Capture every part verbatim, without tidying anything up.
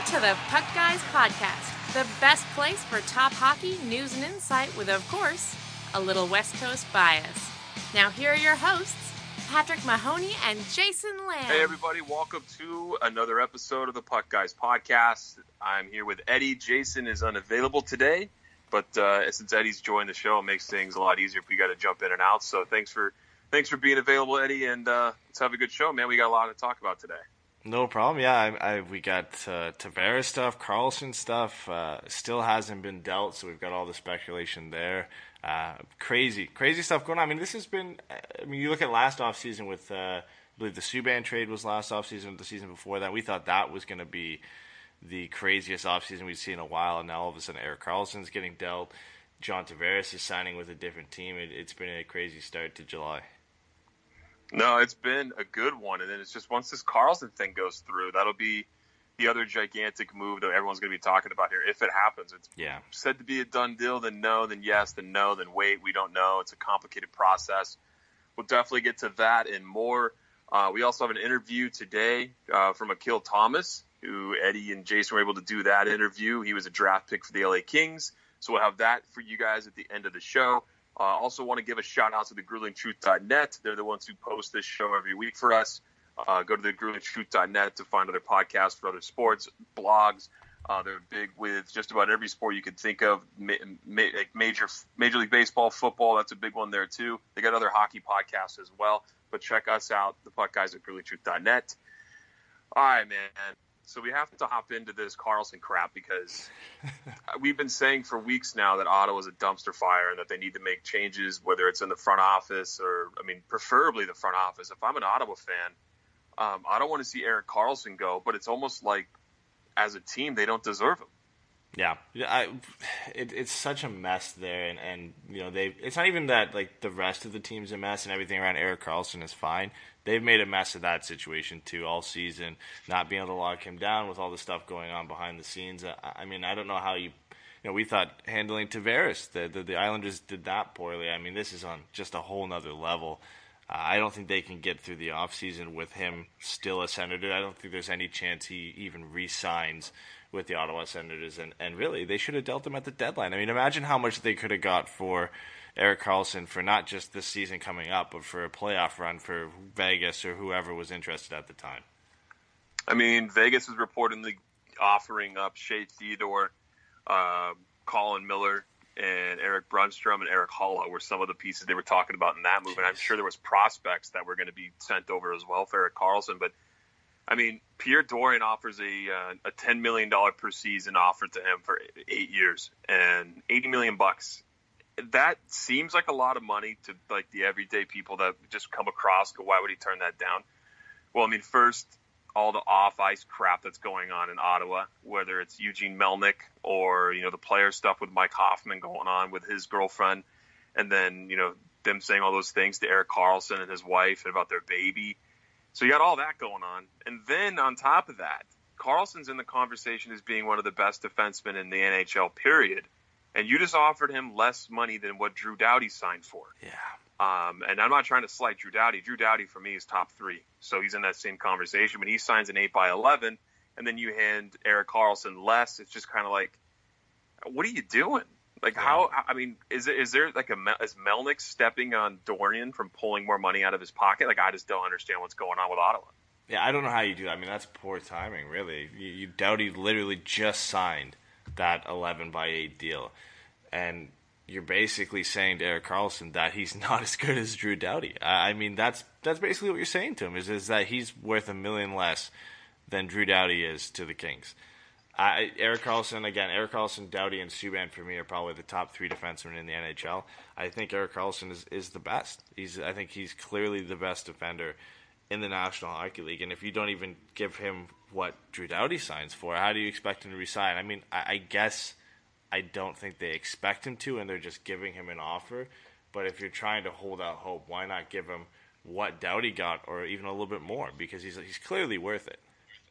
to the Puck Guys Podcast, the best place for top hockey news and insight with, of course, a little West Coast bias. Now here are your hosts, Patrick Mahoney and Jason Lamb. Hey everybody, welcome to another episode of the Puck Guys Podcast. I'm here with Eddie. Jason is unavailable today, but uh, since Eddie's joined the show, it makes things a lot easier if we got to jump in and out. So thanks for thanks for being available, Eddie, and uh, let's have a good show, man. We got a lot to talk about today. No problem. Yeah, I, I, we got uh, Tavares stuff, Karlsson stuff. Uh, still hasn't been dealt, so we've got all the speculation there. Uh, crazy, crazy stuff going on. I mean, this has been. I mean, you look at last offseason with, uh, I believe the Subban trade was last offseason. The season before that, we thought that was going to be the craziest offseason we've seen in a while. And now all of a sudden, Erik Karlsson's getting dealt. John Tavares is signing with a different team. It, it's been a crazy start to July. No, it's been a good one, and then it's just once this Karlsson thing goes through, that'll be the other gigantic move that everyone's going to be talking about here. If it happens, it's yeah. said to be a done deal, then no, then yes, then no, then wait, we don't know. It's a complicated process. We'll definitely get to that and more. Uh, we also have an interview today uh, from Akil Thomas, who Eddie and Jason were able to do that interview. He was a draft pick for the L A Kings, so we'll have that for you guys at the end of the show. I uh, also want to give a shout-out to the grueling truth dot net. They're the ones who post this show every week for us. Uh, go to the grueling truth dot net to find other podcasts for other sports, blogs. Uh, they're big with just about every sport you could think of, ma- ma- like major Major League Baseball, football. That's a big one there, too. They got other hockey podcasts as well. But check us out, the Puck Guys at grueling truth dot net. All right, man. So we have to hop into this Karlsson crap because we've been saying for weeks now that Ottawa's a dumpster fire and that they need to make changes, whether it's in the front office or, I mean, preferably the front office. If I'm an Ottawa fan, um, I don't want to see Erik Karlsson go, but it's almost like as a team, they don't deserve him. Yeah, I, it, it's such a mess there, and, and you know they. It's not even that like the rest of the team's a mess and everything around Erik Karlsson is fine. They've made a mess of that situation too all season, not being able to lock him down with all the stuff going on behind the scenes. I, I mean, I don't know how you, you know, we thought handling Tavares, the, the the Islanders did that poorly. I mean, this is on just a whole nother level. Uh, I don't think they can get through the offseason with him still a Senator. I don't think there's any chance he even re-signs with the Ottawa Senators, and, and really, they should have dealt him at the deadline. I mean, imagine how much they could have got for Erik Karlsson for not just this season coming up, but for a playoff run for Vegas or whoever was interested at the time. I mean, Vegas is reportedly offering up Shea Theodore, uh, Colin Miller, and Eric Brunstrom and Eric Holla were some of the pieces they were talking about in that move, and I'm sure there was prospects that were going to be sent over as well for Erik Karlsson, but I mean, Pierre Dorion offers a uh, a ten million dollars per season offer to him for eight years and eighty million bucks. That seems like a lot of money to like the everyday people that just come across. Go, why would he turn that down? Well, I mean, first, all the off-ice crap that's going on in Ottawa, whether it's Eugene Melnyk or, you know, the player stuff with Mike Hoffman going on with his girlfriend, and then, you know, them saying all those things to Erik Karlsson and his wife and about their baby. So you got all that going on. And then on top of that, Karlsson's in the conversation as being one of the best defensemen in the N H L, period. And you just offered him less money than what Drew Doughty signed for. Yeah. Um, and I'm not trying to slight Drew Doughty. Drew Doughty, for me, is top three. So he's in that same conversation. When he signs an eight by eleven, and then you hand Erik Karlsson less, it's just kind of like, what are you doing? Like, yeah. how, I mean, is it, is there like a, is Melnyk stepping on Dorian from pulling more money out of his pocket? Like, I just don't understand what's going on with Ottawa. Yeah, I don't know how you do that. I mean, that's poor timing, really. You, you Doughty literally just signed that eleven by eight deal. And you're basically saying to Erik Karlsson that he's not as good as Drew Doughty. I, I mean, that's that's basically what you're saying to him, is, is that he's worth a million less than Drew Doughty is to the Kings. I, Erik Karlsson, again, Erik Karlsson, Doughty, and Subban for me are probably the top three defensemen in the N H L. I think Erik Karlsson is, is the best. He's I think he's clearly the best defender in the National Hockey League. And if you don't even give him what Drew Doughty signs for, how do you expect him to resign? I mean, I, I guess I don't think they expect him to, and they're just giving him an offer. But if you're trying to hold out hope, why not give him what Doughty got, or even a little bit more? Because he's he's clearly worth it.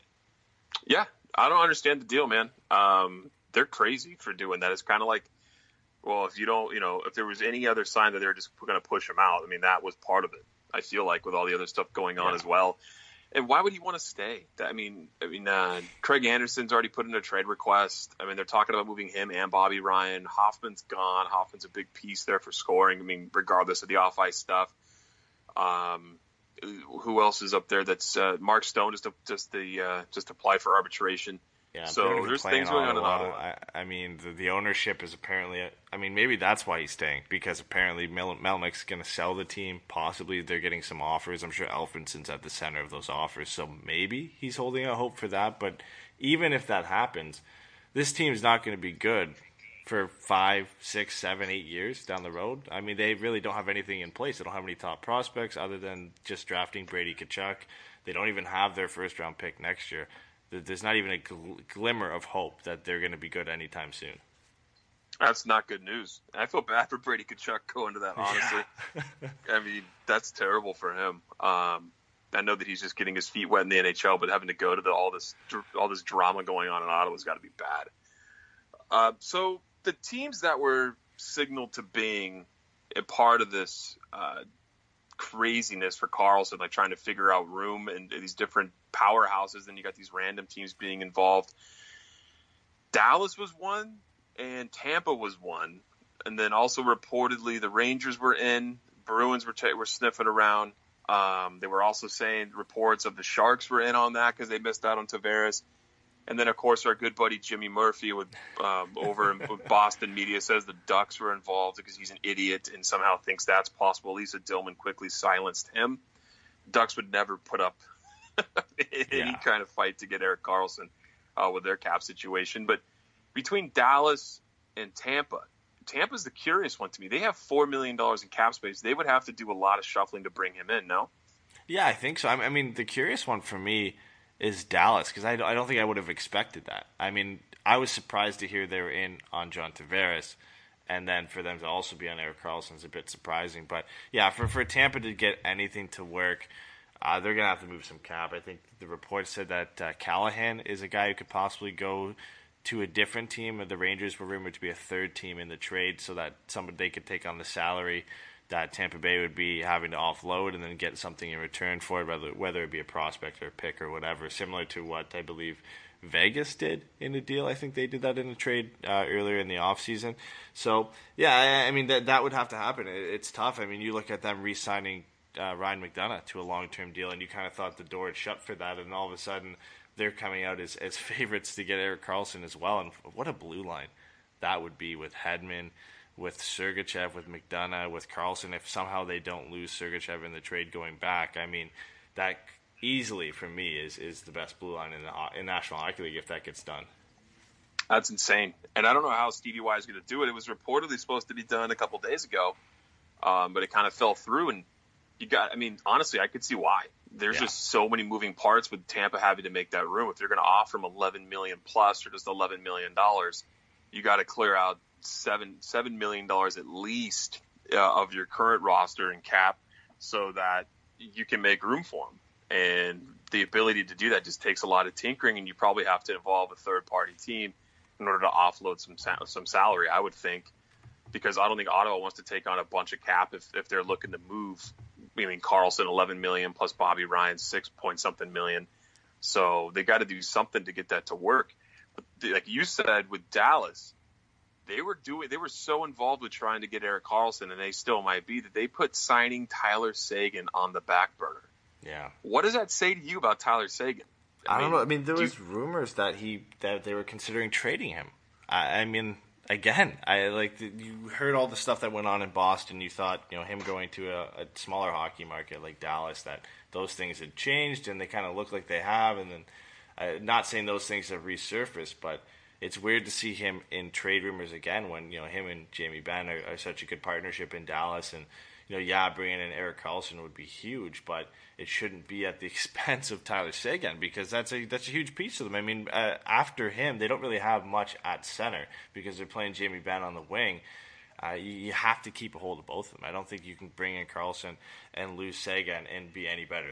Yeah. I don't understand the deal, man. Um, they're crazy for doing that. It's kind of like, well, if you don't, you know, if there was any other sign that they're just going to push him out, I mean, that was part of it. I feel like with all the other stuff going on yeah. as well. And why would he want to stay? I mean, I mean, uh, Craig Anderson's already put in a trade request. I mean, they're talking about moving him and Bobby Ryan. Hoffman's gone. Hoffman's a big piece there for scoring. I mean, regardless of the off-ice stuff. Um, who else is up there? That's uh, Mark Stone just to, just the uh, just applied for arbitration. Yeah, so there's things going on in Ottawa. I, I mean, the, the ownership is apparently. I mean, maybe that's why he's staying, because apparently Mel- Melnick's going to sell the team. Possibly they're getting some offers. I'm sure Alfredson's at the center of those offers, so maybe he's holding out hope for that. But even if that happens, this team's not going to be good for five, six, seven, eight years down the road. I mean, they really don't have anything in place. They don't have any top prospects other than just drafting Brady Tkachuk. They don't even have their first round pick next year. There's not even a gl- glimmer of hope that they're going to be good anytime soon. That's not good news. I feel bad for Brady Tkachuk going to that, honestly. Yeah. I mean, that's terrible for him. Um, I know that he's just getting his feet wet in the N H L, but having to go to the, all this all this drama going on in Ottawa's got to be bad. Uh, so the teams that were signaled to being a part of this uh, craziness for Karlsson, like trying to figure out room and these different powerhouses, then you got these random teams being involved. Dallas was one, and Tampa was one, and then also reportedly the Rangers were in, Bruins were t- were sniffing around. Um, they were also saying reports of the Sharks were in on that because they missed out on Tavares. And then, of course, our good buddy Jimmy Murphy with um, over in Boston media says the Ducks were involved because he's an idiot and somehow thinks that's possible. Lisa Dillman quickly silenced him. Ducks would never put up any yeah. kind of fight to get Erik Karlsson uh, with their cap situation. But between Dallas and Tampa, Tampa's the curious one to me. They have four million dollars in cap space. They would have to do a lot of shuffling to bring him in, no? Yeah, I think so. I mean, the curious one for me is Dallas, because I, I don't think I would have expected that. I mean, I was surprised to hear they were in on John Tavares, and then for them to also be on Erik Karlsson is a bit surprising. But, yeah, for, for Tampa to get anything to work, uh, they're going to have to move some cap. I think the report said that uh, Callahan is a guy who could possibly go to a different team. The Rangers were rumored to be a third team in the trade so that somebody they could take on the salary that Tampa Bay would be having to offload and then get something in return for it, whether, whether it be a prospect or a pick or whatever, similar to what I believe Vegas did in a deal. I think they did that in a trade uh, earlier in the offseason. So, yeah, I, I mean, that that would have to happen. It, it's tough. I mean, you look at them re-signing uh, Ryan McDonough to a long-term deal, and you kind of thought the door had shut for that, and all of a sudden they're coming out as, as favorites to get Erik Karlsson as well. And what a blue line that would be with Hedman, with Sergachev, with McDonough, with Karlsson. If somehow they don't lose Sergachev in the trade going back, I mean, that easily for me is, is the best blue line in the in National Hockey League if that gets done. That's insane, and I don't know how Stevie Y is going to do it. It was reportedly supposed to be done a couple days ago, um, but it kind of fell through. And you got, I mean, honestly, I could see why. There's yeah. just so many moving parts with Tampa having to make that room. If they're going to offer him eleven million plus or just eleven million dollars, you got to clear out seven seven million dollars at least uh, of your current roster and cap, so that you can make room for them. And the ability to do that just takes a lot of tinkering, and you probably have to involve a third party team in order to offload some some salary, I would think, because I don't think Ottawa wants to take on a bunch of cap if if they're looking to move. I mean, Karlsson eleven million plus Bobby Ryan six point something million, so they got to do something to get that to work. But like you said with Dallas, They were doing. They were so involved with trying to get Erik Karlsson, and they still might be, that they put signing Tyler Seguin on the back burner. Yeah. What does that say to you about Tyler Seguin? I, I mean, don't know. I mean, there was you, rumors that he that they were considering trading him. I, I mean, again, I like you heard all the stuff that went on in Boston. You thought, you know, him going to a, a smaller hockey market like Dallas, that those things had changed, and they kind of look like they have. And then, uh, not saying those things have resurfaced, but it's weird to see him in trade rumors again when, you know, him and Jamie Benn are, are such a good partnership in Dallas. And, you know, yeah, bringing in Erik Karlsson would be huge, but it shouldn't be at the expense of Tyler Seguin, because that's a that's a huge piece of them. I mean, uh, after him, they don't really have much at center because they're playing Jamie Benn on the wing. Uh, you, you have to keep a hold of both of them. I don't think you can bring in Karlsson and lose Seguin and be any better.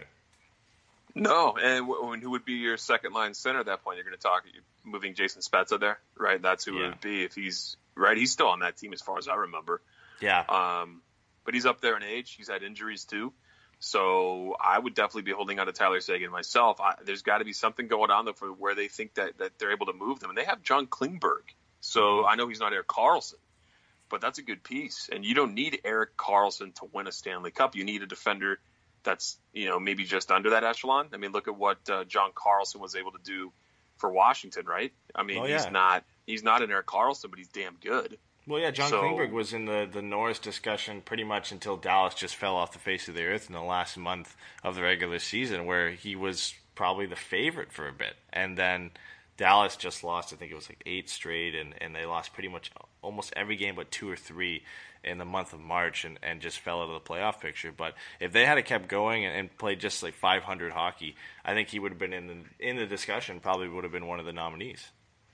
No, and w- who would be your second line center at that point? You're going to talk you're moving Jason Spezza there, right? That's who yeah. it would be if he's right. He's still on that team as far as I remember. Yeah. Um, but he's up there in age. He's had injuries too. So I would definitely be holding on to Tyler Seguin myself. I, there's got to be something going on, though, for where they think that, that they're able to move them. And they have John Klingberg. So I know he's not Erik Karlsson, but that's a good piece. And you don't need Erik Karlsson to win a Stanley Cup. You need a defender that's, you know, maybe just under that echelon. I mean, look at what uh, John Carlson was able to do for Washington, right? I mean, oh, yeah. he's not he's not an Erik Karlsson, but he's damn good. Well, yeah, John so, Klingberg was in the, the Norris discussion pretty much until Dallas just fell off the face of the earth in the last month of the regular season, where he was probably the favorite for a bit. And then Dallas just lost, I think it was like eight straight, and, and they lost pretty much almost every game but two or three in the month of March and, and just fell out of the playoff picture. But if they had kept going and, and played just like five hundred hockey, I think he would have been in the, in the discussion, probably would have been one of the nominees.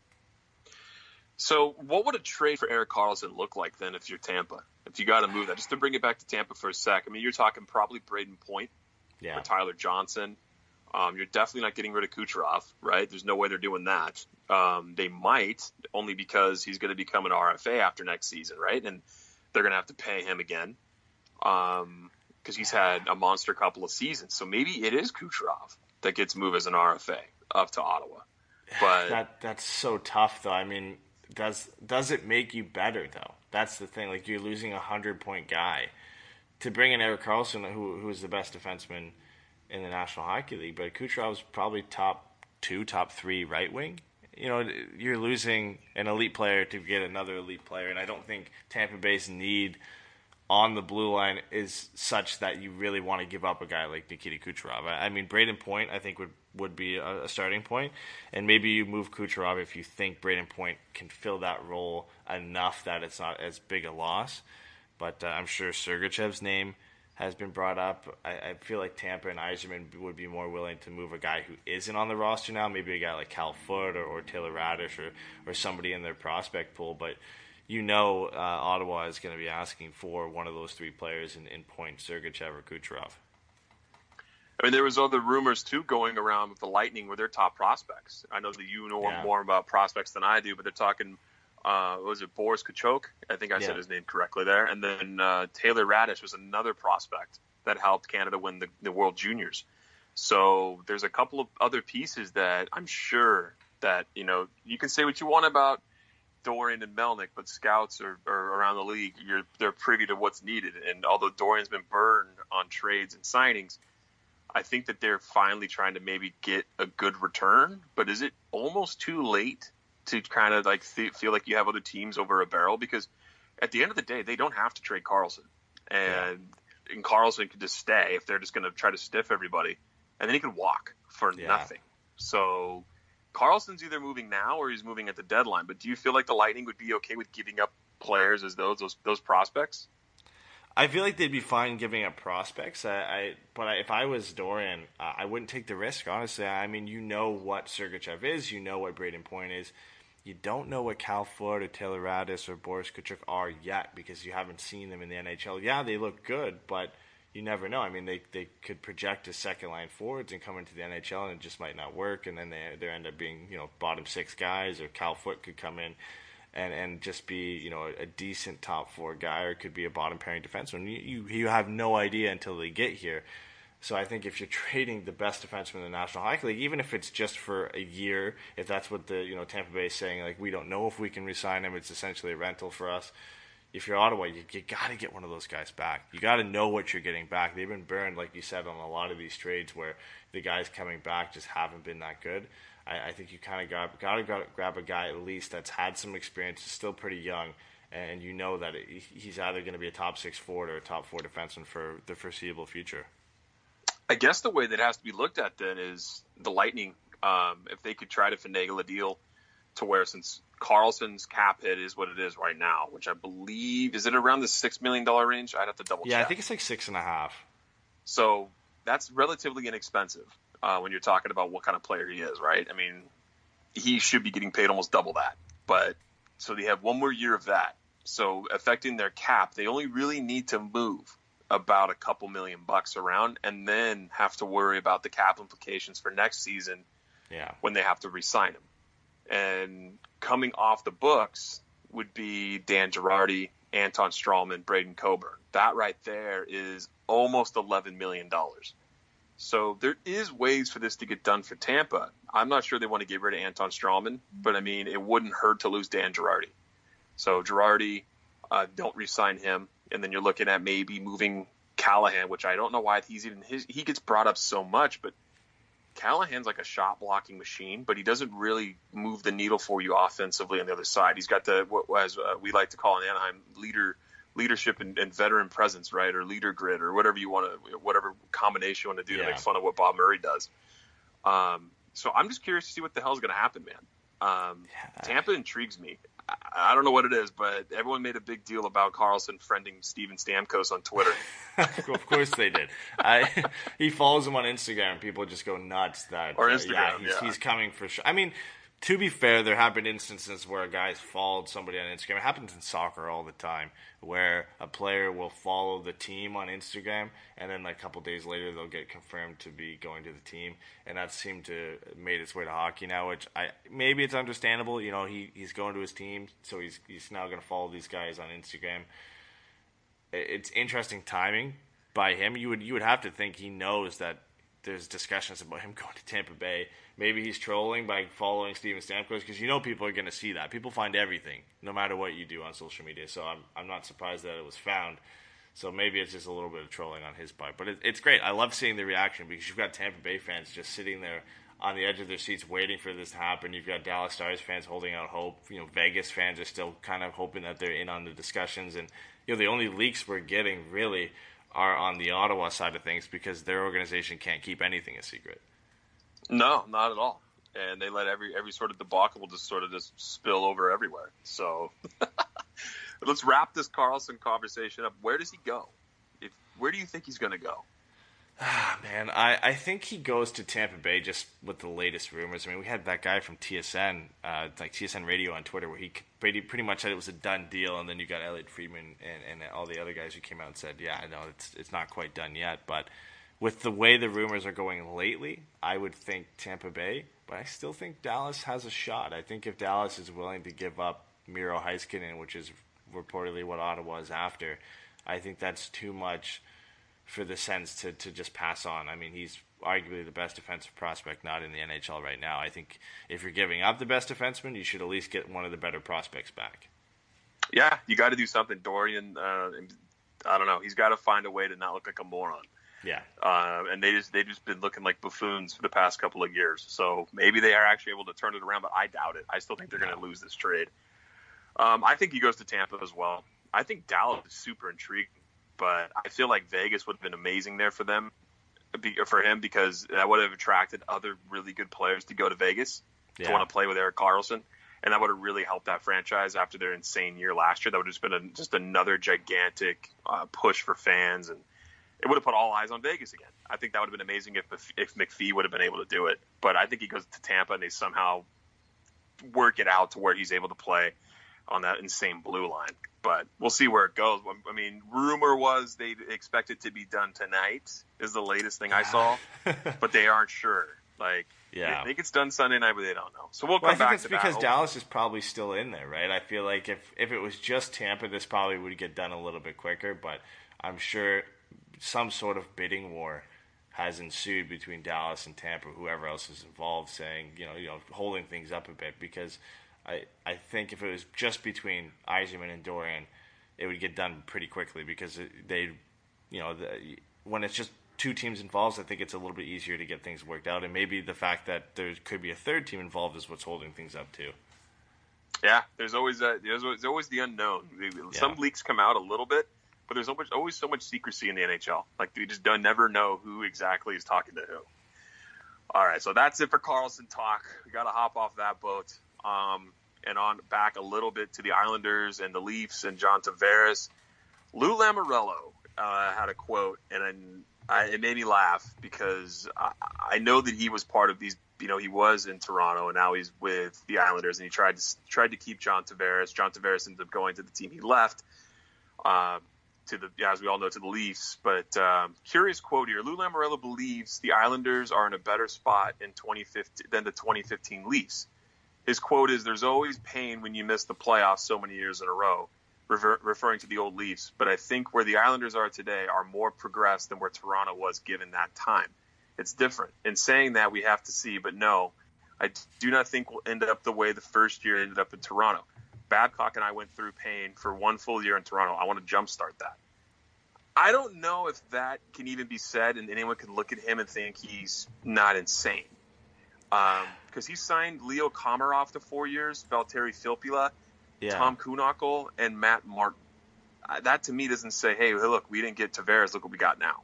So what would a trade for Erik Karlsson look like then if you're Tampa? If you got to move that, just to bring it back to Tampa for a sec. I mean, you're talking probably Braden Point yeah. or Tyler Johnson. Um, you're definitely not getting rid of Kucherov, right? There's no way they're doing that. Um, they might, only because he's going to become an R F A after next season, right? And they're going to have to pay him again because um, he's had a monster couple of seasons. So maybe it is Kucherov that gets moved as an R F A up to Ottawa. But that that's so tough, though. I mean, does does it make you better, though? That's the thing. Like, you're losing a hundred-point guy to bring in Erik Karlsson, who who is the best defenseman in the National Hockey League, but Kucherov's probably top two, top three right wing. You know, you're losing an elite player to get another elite player, and I don't think Tampa Bay's need on the blue line is such that you really want to give up a guy like Nikita Kucherov. I mean, Braden Point, I think, would, would be a, a starting point, and maybe you move Kucherov if you think Braden Point can fill that role enough that it's not as big a loss. But uh, I'm sure Sergachev's name has been brought up. I, I feel like Tampa and Yzerman would be more willing to move a guy who isn't on the roster now, maybe a guy like Cal Foote or, or Taylor Radish or, or somebody in their prospect pool. But you know uh, Ottawa is going to be asking for one of those three players in, in Point, Sergachev or Kucherov. I mean, there was other rumors, too, going around with the Lightning with their top prospects. I know that you know yeah. more about prospects than I do, but they're talking – Uh, was it Boris Kachok? I think I yeah. said his name correctly there. And then uh, Taylor Radish was another prospect that helped Canada win the, the World Juniors. So there's a couple of other pieces that I'm sure that, you know, you can say what you want about Dorian and Melnyk, but scouts are, are around the league. You're, they're privy to what's needed. And although Dorian's been burned on trades and signings, I think that they're finally trying to maybe get a good return. But is it almost too late to kind of like th- feel like you have other teams over a barrel? Because at the end of the day, they don't have to trade Karlsson, and yeah. and Karlsson could just stay if they're just going to try to stiff everybody, and then he could walk for yeah. nothing. So Karlsson's either moving now or he's moving at the deadline. But do you feel like the Lightning would be okay with giving up players as those those, those prospects? I feel like they'd be fine giving up prospects. I, I but I, if I was Dorian, uh, I wouldn't take the risk. Honestly, I mean, you know what Sergachev is, you know what Braden Point is. You don't know what Cal Foote or Taylor Radis or Boris Kachuk are yet because you haven't seen them in the N H L. Yeah, they look good, but you never know. I mean, they they could project as second-line forwards and come into the N H L, and it just might not work, and then they they end up being, you know, bottom six guys, or Cal Foote could come in and, and just be, you know, a decent top four guy, or it could be a bottom-pairing defenseman. You, you, you have no idea until they get here. So I think if you're trading the best defenseman in the National Hockey League, even if it's just for a year, if that's what the, you know, Tampa Bay is saying, like, we don't know if we can re-sign him, it's essentially a rental for us. If you're Ottawa, you, you got to get one of those guys back. You got to know what you're getting back. They've been burned, like you said, on a lot of these trades where the guys coming back just haven't been that good. I, I think you kind of got got to grab a guy at least that's had some experience, is still pretty young, and you know that it, he's either going to be a top six forward or a top four defenseman for the foreseeable future. I guess the way that has to be looked at then is the Lightning, um, if they could try to finagle a deal to where, since Karlsson's cap hit is what it is right now, which I believe, is it around the six million dollars range? I'd have to double check. Yeah, I think it's like six and a half. So that's relatively inexpensive uh, when you're talking about what kind of player he is, right? I mean, he should be getting paid almost double that. But so they have one more year of that. So affecting their cap, they only really need to move about a couple million bucks around, and then have to worry about the cap implications for next season yeah. when they have to re-sign him. And coming off the books would be Dan Girardi Anton Strawman, Braden Coburn. That right there is almost eleven million dollars. So there is ways for this to get done for Tampa. I'm not sure they want to get rid of Anton Strawman, but I mean, it wouldn't hurt to lose Dan Girardi. So Girardi, uh, don't re-sign him. And then you're looking at maybe moving Callahan, which I don't know why he's even his, he gets brought up so much, but Callahan's like a shot blocking machine, but he doesn't really move the needle for you offensively on the other side. He's got the, what as uh, we like to call in Anaheim, leader leadership and, and veteran presence, right? Or leader grid, or whatever you want to, whatever combination you want to do yeah. to make fun of what Bob Murray does. Um, so I'm just curious to see what the hell is going to happen, man. Um, yeah. Tampa intrigues me. I, I don't know what it is, but everyone made a big deal about Karlsson friending Steven Stamkos on Twitter. Of course they did. I, he follows him on Instagram. People just go nuts that or Instagram. Uh, yeah, he's, yeah. he's coming for sure. I mean, to be fair, there have been instances where a guy's followed somebody on Instagram. It happens in soccer all the time, where a player will follow the team on Instagram, and then like a couple days later they'll get confirmed to be going to the team, and that seemed to made its way to hockey now. Which I maybe it's understandable. You know, he he's going to his team, so he's he's now going to follow these guys on Instagram. It's interesting timing by him. You would you would have to think he knows that there's discussions about him going to Tampa Bay. Maybe he's trolling by following Steven Stamkos, because you know people are going to see that. People find everything, no matter what you do on social media. So I'm I'm not surprised that it was found. So maybe it's just a little bit of trolling on his part. But it, it's great. I love seeing the reaction, because you've got Tampa Bay fans just sitting there on the edge of their seats waiting for this to happen. You've got Dallas Stars fans holding out hope. You know, Vegas fans are still kind of hoping that they're in on the discussions. And you know, the only leaks we're getting really are on the Ottawa side of things, because their organization can't keep anything a secret. No, not at all. And they let every every sort of debacle just sort of just spill over everywhere. So let's wrap this Karlsson conversation up. Where does he go? If, where do you think he's going to go? Ah, man, I, I think he goes to Tampa Bay just with the latest rumors. I mean, we had that guy from T S N, uh, like T S N Radio on Twitter, where he pretty, pretty much said it was a done deal, and then you got Elliot Friedman and, and all the other guys who came out and said, yeah, I know it's it's not quite done yet, but with the way the rumors are going lately, I would think Tampa Bay, but I still think Dallas has a shot. I think if Dallas is willing to give up Miro Heiskanen, which is reportedly what Ottawa is after, I think that's too much for the Sens to, to just pass on. I mean, he's arguably the best defensive prospect not in the N H L right now. I think if you're giving up the best defenseman, you should at least get one of the better prospects back. Yeah, you got to do something. Dorian, uh, I don't know. He's got to find a way to not look like a moron. Yeah, uh, and they just they've just been looking like buffoons for the past couple of years. So maybe they are actually able to turn it around, but I doubt it. I still think they're going to lose this trade. Um, I think he goes to Tampa as well. I think Dallas is super intriguing, but I feel like Vegas would have been amazing there for them, for him, because that would have attracted other really good players to go to Vegas yeah. to want to play with Erik Karlsson, and that would have really helped that franchise after their insane year last year. That would have just been a, just another gigantic uh, push for fans, and it would have put all eyes on Vegas again. I think that would have been amazing if if McPhee would have been able to do it. But I think he goes to Tampa and they somehow work it out to where he's able to play on that insane blue line. But we'll see where it goes. I mean, rumor was they expect it to be done tonight is the latest thing I saw, but they aren't sure. Like, yeah. they think it's done Sunday night, but they don't know. So we'll come well, I think back it's to because that. Dallas is probably still in there, right? I feel like if, if it was just Tampa, this probably would get done a little bit quicker, but I'm sure some sort of bidding war has ensued between Dallas and Tampa, whoever else is involved, saying, you know, you know, holding things up a bit, because I I think if it was just between Yzerman and Dorian, it would get done pretty quickly, because they, you know, the, when it's just two teams involved, I think it's a little bit easier to get things worked out, and maybe the fact that there could be a third team involved is what's holding things up too. Yeah, there's always a, there's, there's always the unknown. Some yeah. leaks come out a little bit, but there's always, always so much secrecy in the N H L. Like, we just don't never know who exactly is talking to who. All right, so that's it for Karlsson talk. We got to hop off that boat. Um, and on back a little bit to the Islanders and the Leafs and John Tavares. Lou Lamoriello uh, had a quote, and I, it made me laugh, because I, I know that he was part of these. You know, he was in Toronto, and now he's with the Islanders, and he tried to tried to keep John Tavares. John Tavares ended up going to the team he left. Uh, to the, as we all know, to the Leafs. But um, curious quote here. Lou Lamoriello believes the Islanders are in a better spot in twenty fifteen than the twenty fifteen Leafs. His quote is, "There's always pain when you miss the playoffs so many years in a row. refer, referring to the old Leafs. But I think where the Islanders are today are more progressed than where Toronto was given that time. It's different. In saying that, we have to see. But no, I do not think we'll end up the way the first year ended up in Toronto. Babcock and I went through pain for one full year in Toronto. I want to jumpstart that. I don't know if that can even be said, and anyone can look at him and think he's not insane. Because um, he signed Leo Komarov to four years, Valtteri Filppula, yeah. Tom Kuhnhackl, and Matt Martin. Uh, that to me doesn't say, hey, look, we didn't get Tavares. Look what we got now.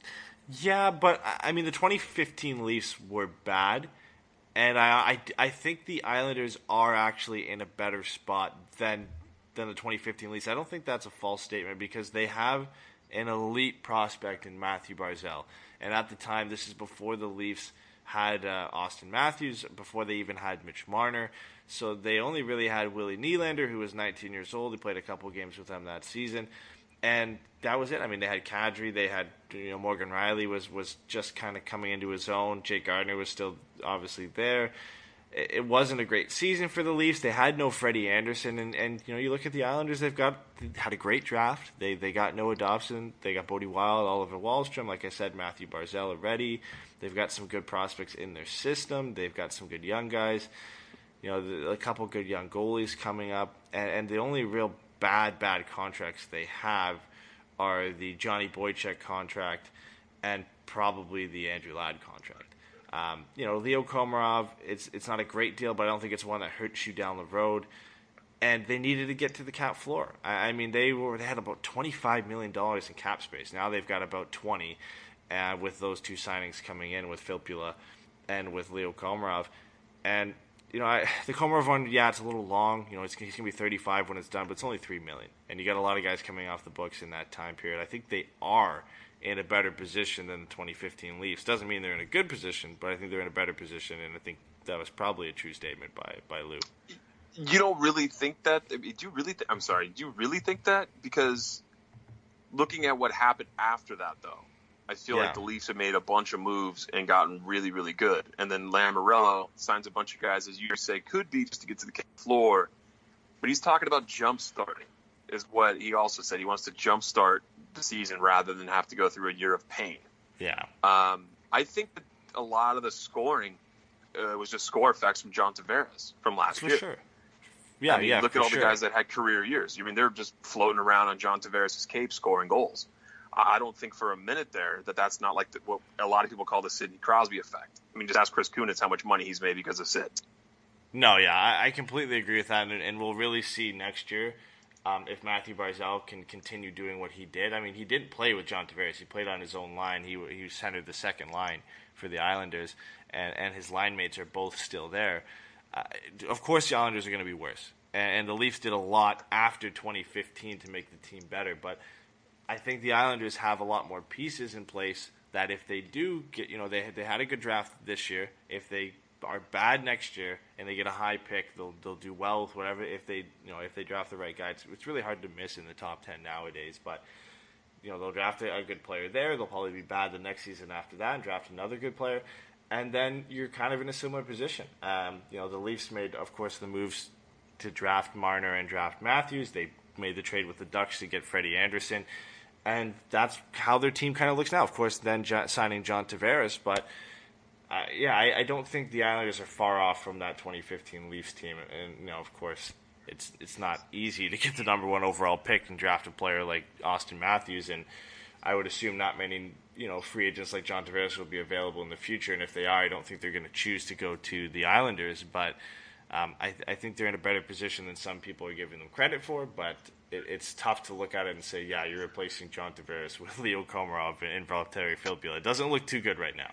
Yeah, but I mean, the twenty fifteen Leafs were bad, and I, I, I think the Islanders are actually in a better spot than than the twenty fifteen Leafs. I don't think that's a false statement because they have an elite prospect in Matthew Barzal, and at the time, this is before the Leafs had uh, Austin Matthews, before they even had Mitch Marner. So they only really had Willie Nylander, who was nineteen years old. He played a couple games with them that season. And that was it. I mean, they had Kadri. They had, you know, Morgan Riley was, was just kind of coming into his own. Jake Gardner was still obviously there. It, it wasn't a great season for the Leafs. They had no Freddie Anderson. And, and, you know, you look at the Islanders, they've got had a great draft. They they got Noah Dobson. They got Bodie Wild, Oliver Wahlstrom. Like I said, Matthew Barzal already. They've got some good prospects in their system. They've got some good young guys. You know, the, a couple good young goalies coming up. And, and the only real bad, bad contracts they have are the Johnny Boychuk contract and probably the Andrew Ladd contract. Um, you know, Leo Komarov, it's it's not a great deal, but I don't think it's one that hurts you down the road. And they needed to get to the cap floor. I, I mean, they were they had about twenty-five million dollars in cap space. Now they've got about twenty, uh, with those two signings coming in with Filppula and with Leo Komarov. And you know, I, the Komarov one, yeah, it's a little long. You know, it's, he's going to be thirty-five when it's done, but it's only three million dollars. And you got a lot of guys coming off the books in that time period. I think they are in a better position than the twenty fifteen Leafs. Doesn't mean they're in a good position, but I think they're in a better position, and I think that was probably a true statement by, by Lou. You don't really think that? Do you really th- I'm sorry, do you really think that? Because looking at what happened after that, though, I feel yeah. like the Leafs have made a bunch of moves and gotten really, really good. And then Lamoriello signs a bunch of guys, as you say, could be just to get to the floor. But he's talking about jump starting, is what he also said. He wants to jump start the season rather than have to go through a year of pain. Yeah. Um, I think that a lot of the scoring uh, was just score effects from John Tavares from last for year. Sure. Yeah, I mean, yeah. Look at all sure. the guys that had career years. I mean, they're just floating around on John Tavares' cape scoring goals. I don't think for a minute there that that's not like the, what a lot of people call the Sidney Crosby effect. I mean, just ask Chris Kunitz how much money he's made because of Sid. No, yeah, I, I completely agree with that, and, and we'll really see next year um, if Matthew Barzal can continue doing what he did. I mean, he didn't play with John Tavares. He played on his own line. He he centered the second line for the Islanders, and, and his line mates are both still there. Uh, of course, the Islanders are going to be worse, and, and the Leafs did a lot after twenty fifteen to make the team better, but I think the Islanders have a lot more pieces in place that if they do get, you know, they they had a good draft this year. If they are bad next year and they get a high pick, they'll they'll do well with whatever. If they you know if they draft the right guy, it's, it's really hard to miss in the top ten nowadays. But you know they'll draft a, a good player there. They'll probably be bad the next season after that and draft another good player, and then you're kind of in a similar position. Um, you know the Leafs made, of course, the moves to draft Marner and draft Matthews. They made the trade with the Ducks to get Freddie Anderson. And that's how their team kind of looks now. Of course, then John, signing John Tavares. But, uh, yeah, I, I don't think the Islanders are far off from that twenty fifteen Leafs team. And, you know, of course, it's it's not easy to get the number one overall pick and draft a player like Austin Matthews. And I would assume not many, you know, free agents like John Tavares will be available in the future. And if they are, I don't think they're going to choose to go to the Islanders. But um, I, I think they're in a better position than some people are giving them credit for. But It, it's tough to look at it and say, yeah, you're replacing John Tavares with Leo Komarov and Valtteri Filppula. It doesn't look too good right now.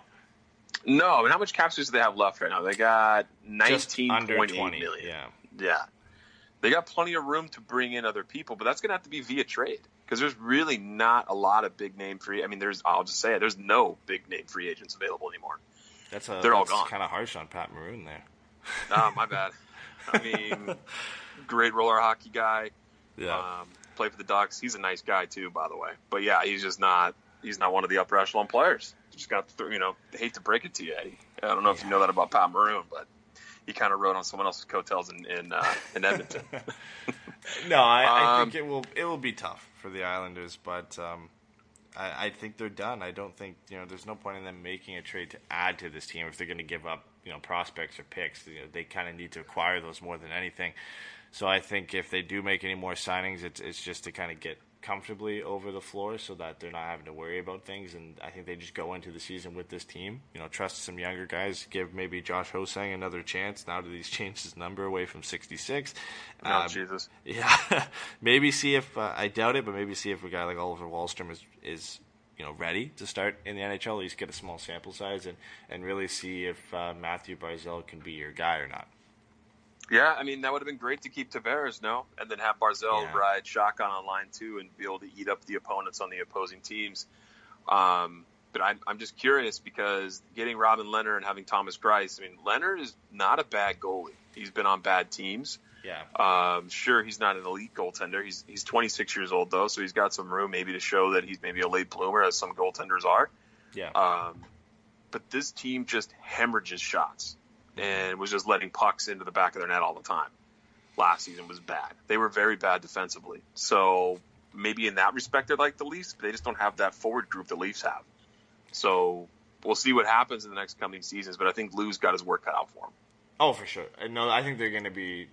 No, I mean, how much cap space do they have left right now? They got nineteen point eight million. Yeah. Yeah. They got plenty of room to bring in other people, but that's going to have to be via trade because there's really not a lot of big name free. I mean, there's, I'll just say it, there's no big name free agents available anymore. That's a, They're that's all gone. Kind of harsh on Pat Maroon there. Oh, my bad. I mean, great roller hockey guy. Yeah. Um, played for the Ducks. He's a nice guy too, by the way. But yeah, he's just not. He's not one of the upper echelon players. Just got to, you know, hate to break it to you, Eddie. I don't know if yeah. you know that about Pat Maroon, but he kind of rode on someone else's coattails in in, uh, in Edmonton. No, I, I Um, think it will it will be tough for the Islanders, but um, I, I think they're done. I don't think you know. There's no point in them making a trade to add to this team if they're going to give up you know prospects or picks. You know, they kind of need to acquire those more than anything. So I think if they do make any more signings, it's it's just to kind of get comfortably over the floor so that they're not having to worry about things. And I think they just go into the season with this team. You know, trust some younger guys. Give maybe Josh Hosang another chance now that he's changed his number away from sixty-six. Oh, um, Jesus. Yeah, maybe see if uh, I doubt it, but maybe see if a guy like Oliver Wahlstrom is is you know ready to start in the N H L. At least get a small sample size and and really see if uh, Matthew Barzal can be your guy or not. Yeah, I mean, that would have been great to keep Tavares, no? And then have Barzal Yeah. ride shotgun on line two and be able to eat up the opponents on the opposing teams. Um, but I'm, I'm just curious because getting Robin Leonard and having Thomas Greiss, I mean, Leonard is not a bad goalie. He's been on bad teams. Yeah. Um, sure, he's not an elite goaltender. He's he's twenty-six years old, though, so he's got some room maybe to show that he's maybe a late bloomer, as some goaltenders are. Yeah. Um, but this team just hemorrhages shots and was just letting pucks into the back of their net all the time. Last season was bad. They were very bad defensively. So maybe in that respect they're like the Leafs, but they just don't have that forward group the Leafs have. So we'll see what happens in the next coming seasons, but I think Lou's got his work cut out for him. Oh, for sure. No, I think they're going to be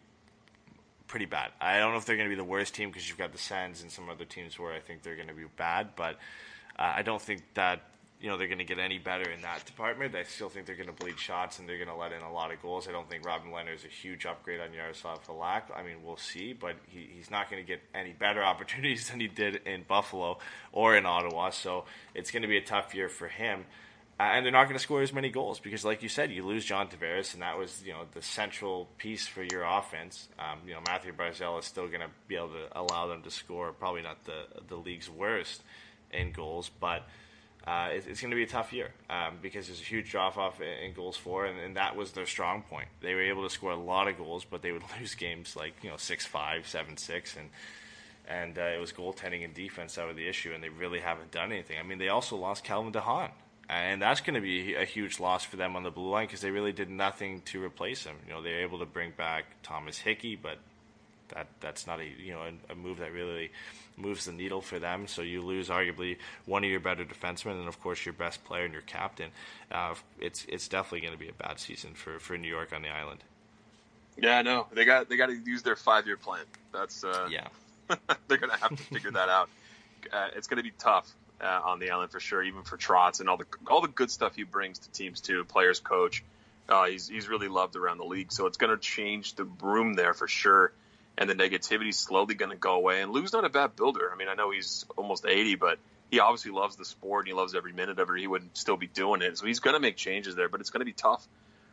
pretty bad. I don't know if they're going to be the worst team because you've got the Sens and some other teams where I think they're going to be bad, but uh, I don't think that you know they're going to get any better in that department. I still think they're going to bleed shots and they're going to let in a lot of goals. I don't think Robin Leonard is a huge upgrade on Yaroslav Halak. I mean, we'll see, but he, he's not going to get any better opportunities than he did in Buffalo or in Ottawa, so it's going to be a tough year for him. Uh, and they're not going to score as many goals because, like you said, you lose John Tavares, and that was, you know, the central piece for your offense. Um, you know, Matthew Barzal is still going to be able to allow them to score, probably not the the league's worst in goals, but uh, it, it's going to be a tough year um, because there's a huge drop-off in, in goals for, and, and that was their strong point. They were able to score a lot of goals, but they would lose games like, you know, six five, seven six, and and uh, it was goaltending and defense that were the issue, and they really haven't done anything. I mean, they also lost Calvin DeHaan. And that's going to be a huge loss for them on the blue line because they really did nothing to replace him. You know, they were able to bring back Thomas Hickey, but that that's not a you know a, a move that really moves the needle for them. So you lose arguably one of your better defensemen, and of course your best player and your captain. Uh, it's it's definitely going to be a bad season for, for New York on the island. Yeah, no, they got they got to use their five year plan. That's uh, yeah, they're going to have to figure that out. Uh, it's going to be tough. Uh, on the island for sure, even for Trotz and all the all the good stuff he brings to teams too, players, coach. Uh, he's he's really loved around the league, so it's going to change the room there for sure. And the negativity's slowly going to go away. And Lou's not a bad builder. I mean, I know he's almost eighty, but he obviously loves the sport and he loves every minute of it. He wouldn't still be doing it, so he's going to make changes there, but it's going to be tough.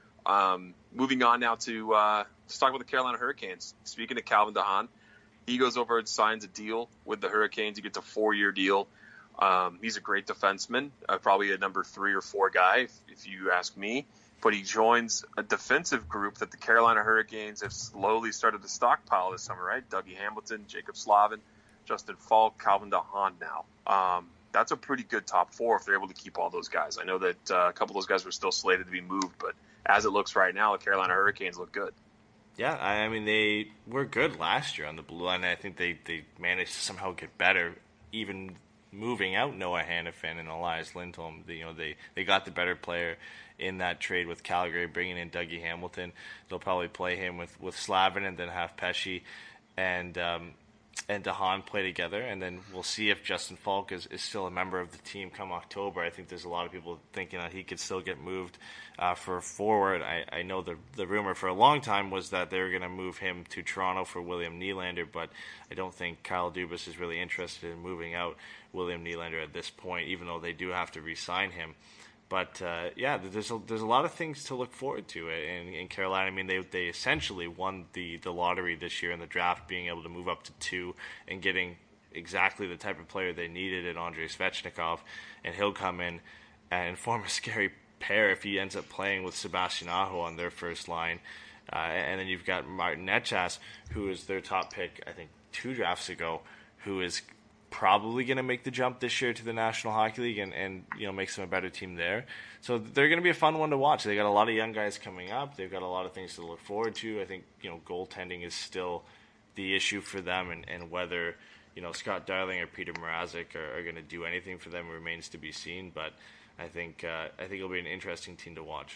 Um, moving on now to uh, let's talk about the Carolina Hurricanes. Speaking of Calvin DeHaan, he goes over and signs a deal with the Hurricanes. He gets a four-year deal. Um, he's a great defenseman, uh, probably a number three or four guy, if, if you ask me. But he joins a defensive group that the Carolina Hurricanes have slowly started to stockpile this summer, right? Dougie Hamilton, Jacob Slavin, Justin Falk, Calvin DeHaan now. Um, that's a pretty good top four if they're able to keep all those guys. I know that uh, a couple of those guys were still slated to be moved, but as it looks right now, the Carolina Hurricanes look good. Yeah, I mean, they were good last year on the blue line. I think they, they managed to somehow get better, even moving out Noah Hannafin and Elias Lindholm. You know, they, they got the better player in that trade with Calgary, bringing in Dougie Hamilton. They'll probably play him with, with Slavin and then have Pesci and um, and DeHaan play together. And then we'll see if Justin Falk is, is still a member of the team come October. I think there's a lot of people thinking that he could still get moved uh, for forward. I, I know the the rumor for a long time was that they were going to move him to Toronto for William Nylander, but I don't think Kyle Dubas is really interested in moving out William Nylander at this point, even though they do have to re-sign him. But uh, yeah, there's a, there's a lot of things to look forward to in, in Carolina. I mean, they they essentially won the, the lottery this year in the draft, being able to move up to two and getting exactly the type of player they needed in Andrei Svechnikov, and he'll come in and form a scary pair if he ends up playing with Sebastian Aho on their first line. Uh, and then you've got Martin Necas, who is their top pick, I think, two drafts ago, who is probably going to make the jump this year to the National Hockey League and, and you know makes them a better team there. So they're going to be a fun one to watch. They got a lot of young guys coming up. They've got a lot of things to look forward to. I think you know goaltending is still the issue for them, and, and whether you know Scott Darling or Peter Mrazek are, are going to do anything for them remains to be seen. But I think uh, I think it'll be an interesting team to watch.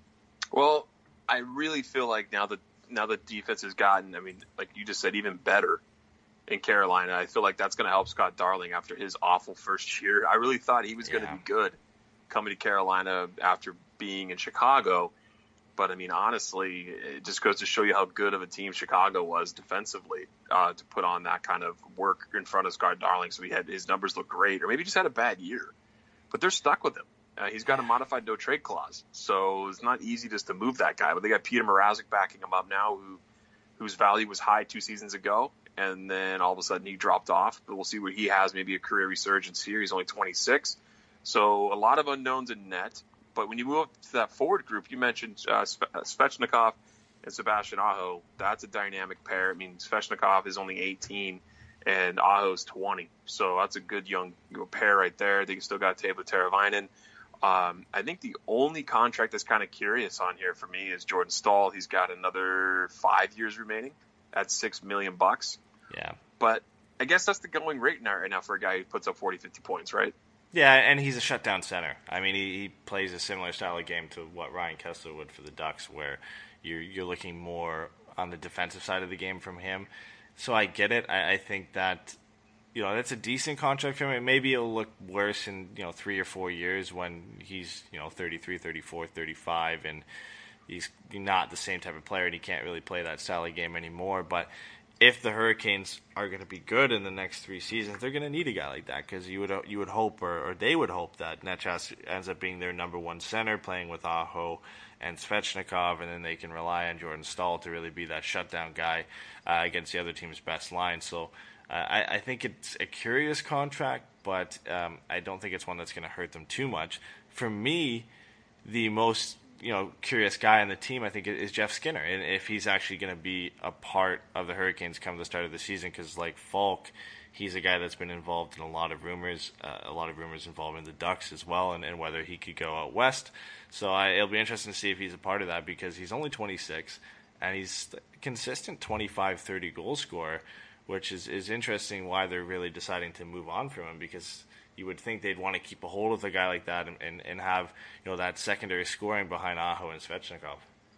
Well, I really feel like now that now the defense has gotten, I mean, like you just said, even better in Carolina. I feel like that's going to help Scott Darling after his awful first year. I really thought he was going to Yeah. be good coming to Carolina after being in Chicago. But, I mean, honestly, it just goes to show you how good of a team Chicago was defensively uh, to put on that kind of work in front of Scott Darling. So he had his numbers look great, or maybe he just had a bad year. But they're stuck with him. Uh, he's got a modified no-trade clause. So it's not easy just to move that guy. But they got Peter Mrazek backing him up now, who whose value was high two seasons ago. And then all of a sudden he dropped off. But we'll see what he has, maybe a career resurgence here. He's only twenty-six. So a lot of unknowns in net. But when you move up to that forward group, you mentioned uh, Svechnikov and Sebastian Aho. That's a dynamic pair. I mean, Svechnikov is only eighteen and Aho's twenty. So that's a good young pair right there. They still got Teuvo Teravainen. Um, I think the only contract that's kind of curious on here for me is Jordan Staal. He's got another five years remaining at six million bucks. Yeah. But I guess that's the going rate now, right now for a guy who puts up forty, fifty points, right? Yeah, and he's a shutdown center. I mean, he, he plays a similar style of game to what Ryan Kessler would for the Ducks, where you're you're looking more on the defensive side of the game from him. So I get it. I, I think that, you know, that's a decent contract for him. Maybe it'll look worse in, you know, three or four years when he's, you know, thirty-three, thirty-four, thirty-five, and he's not the same type of player, and he can't really play that style of game anymore. But if the Hurricanes are going to be good in the next three seasons, they're going to need a guy like that, because you would you would hope, or, or they would hope, that Necas ends up being their number one center, playing with Aho and Svechnikov, and then they can rely on Jordan Staal to really be that shutdown guy uh, against the other team's best line. So uh, I, I think it's a curious contract, but um, I don't think it's one that's going to hurt them too much. For me, the most you know, curious guy on the team, I think, is Jeff Skinner, and if he's actually going to be a part of the Hurricanes come the start of the season, because like Falk, he's a guy that's been involved in a lot of rumors, uh, a lot of rumors involving the Ducks as well, and, and whether he could go out west. So I, it'll be interesting to see if he's a part of that, because he's only twenty-six, and he's a consistent twenty-five, thirty goal scorer, which is, is interesting why they're really deciding to move on from him, because you would think they'd want to keep a hold of a guy like that and, and, and have, you know, that secondary scoring behind Aho and Svechnikov.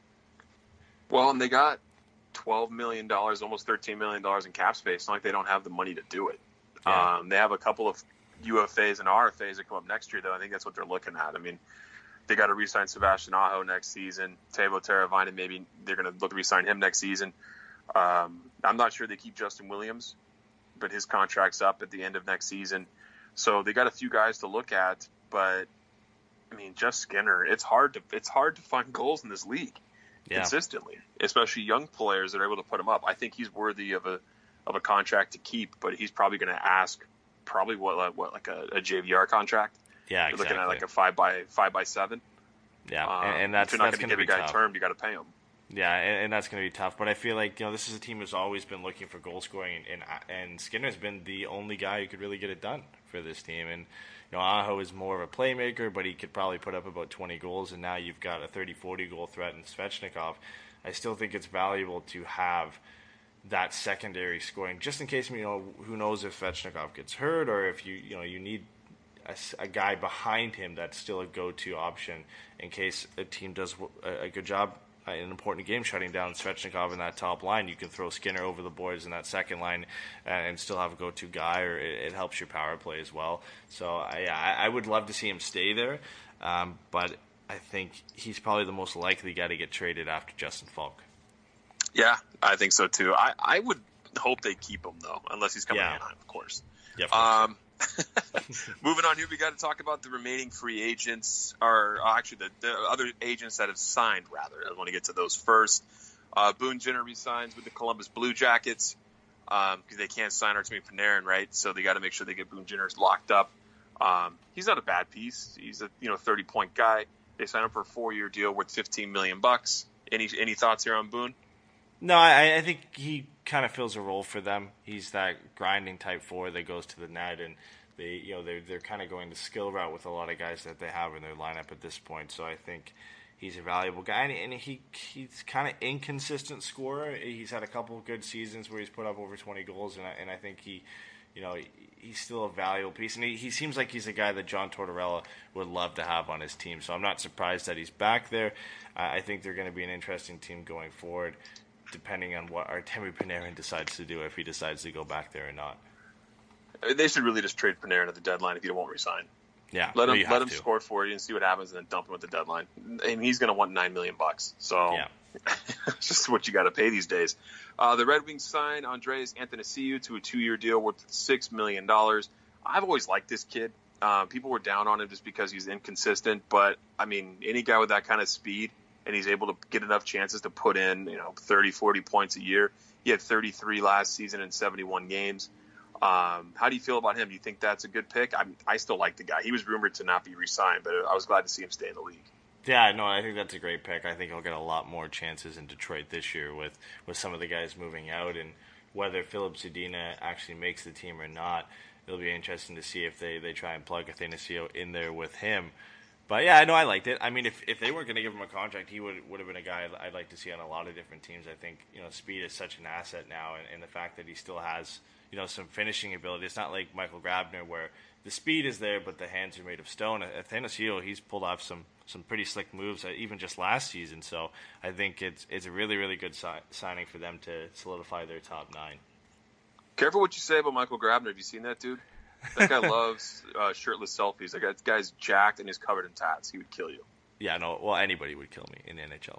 Well, and they got twelve million dollars, almost thirteen million dollars in cap space. It's not like they don't have the money to do it. Yeah. Um, they have a couple of U F As and R F As that come up next year, though. I think that's what they're looking at. I mean, they got to re-sign Sebastian Aho next season. Teuvo Teravainen, maybe they're going to look to re-sign him next season. Um, I'm not sure they keep Justin Williams, but his contract's up at the end of next season. So they got a few guys to look at, but I mean, Jeff Skinner, it's hard to it's hard to find goals in this league Yeah. consistently, especially young players that are able to put him up. I think he's worthy of a of a contract to keep, but he's probably going to ask probably what like, what like a, a J V R contract. Yeah, You're exactly. looking at like a five by five by seven. Yeah, Um, and, and that's if you're not that's going going to to give a be guy tough. term, you got to pay him. Yeah, and, and that's going to be tough. But I feel like, you know, this is a team that's always been looking for goal scoring, and, and and Skinner's been the only guy who could really get it done for this team. And you know, Aho is more of a playmaker, but he could probably put up about twenty goals. And now you've got a thirty, forty goal threat in Svechnikov. I still think it's valuable to have that secondary scoring, just in case, you know, who knows if Svechnikov gets hurt, or if you you know you need a, a guy behind him that's still a go-to option in case a team does a, a good job in an important game shutting down Svechnikov in that top line. You can throw Skinner over the boards in that second line and still have a go-to guy, or it, it helps your power play as well. So I, I would love to see him stay there, um, but I think he's probably the most likely guy to get traded after Justin Falk. Yeah, I think so too. I, I would hope they keep him though, unless he's coming Yeah. to Anaheim, of course. Yeah, of course. Um, moving on here, we got to talk about the remaining free agents, or uh, actually the, the other agents that have signed, rather. I want to get to those first. Uh, Boone Jenner resigns with the Columbus Blue Jackets because um, they can't sign Artemi Panarin, right? So they got to make sure they get Boone Jenner locked up. Um, he's not a bad piece. He's a you know thirty point guy. They signed him for a four year deal worth fifteen million bucks. Any any thoughts here on Boone? No, I, I think he kind of fills a role for them. He's that grinding type forward that goes to the net, and they, you know, they're they're kind of going the skill route with a lot of guys that they have in their lineup at this point. So I think He's a valuable guy, and, and he he's kind of inconsistent scorer. He's had a couple of good seasons where he's put up over twenty goals, and I, and I think he, you know, he's still a valuable piece. And he, he seems like he's a guy that John Tortorella would love to have on his team. So I'm not surprised that he's back there. Uh, I think they're going to be an interesting team going forward, depending on what Artemi Panarin decides to do, if he decides to go back there or not. They should really just trade Panarin at the deadline if you don't want to resign. Yeah, let him let him to. score for you and see what happens, and then dump him at the deadline. And he's going to want nine million bucks. So yeah. It's just what you got to pay these days. Uh, the Red Wings signed Andreas Athanasiou to a two-year deal worth six million dollars. I've always liked this kid. Uh, people were down on him just because he's inconsistent, but I mean, any guy with that kind of speed and he's able to get enough chances to put in, you know, thirty, forty points a year. He had thirty-three last season in seventy-one games. Um, how do you feel about him? Do you think that's a good pick? I I still like the guy. He was rumored to not be re-signed, but I was glad to see him stay in the league. Yeah, no, I think that's a great pick. I think he'll get a lot more chances in Detroit this year with, with some of the guys moving out, and whether Philip Zadina actually makes the team or not, it'll be interesting to see if they, they try and plug Athanasiou in there with him. But yeah, I know I liked it. I mean, if if they weren't going to give him a contract, he would would have been a guy I'd, I'd like to see on a lot of different teams. I think, you know, speed is such an asset now, and, and the fact that he still has, you know, some finishing ability. It's not like Michael Grabner where the speed is there, but the hands are made of stone. Athanasiou, he's pulled off some, some pretty slick moves, uh, even just last season. So I think it's it's a really, really good si- signing for them to solidify their top nine. Careful what you say about Michael Grabner. Have you seen that dude? That guy loves uh, shirtless selfies. That guy's jacked and he's covered in tats. He would kill you. Yeah, no, well, anybody would kill me in the N H L.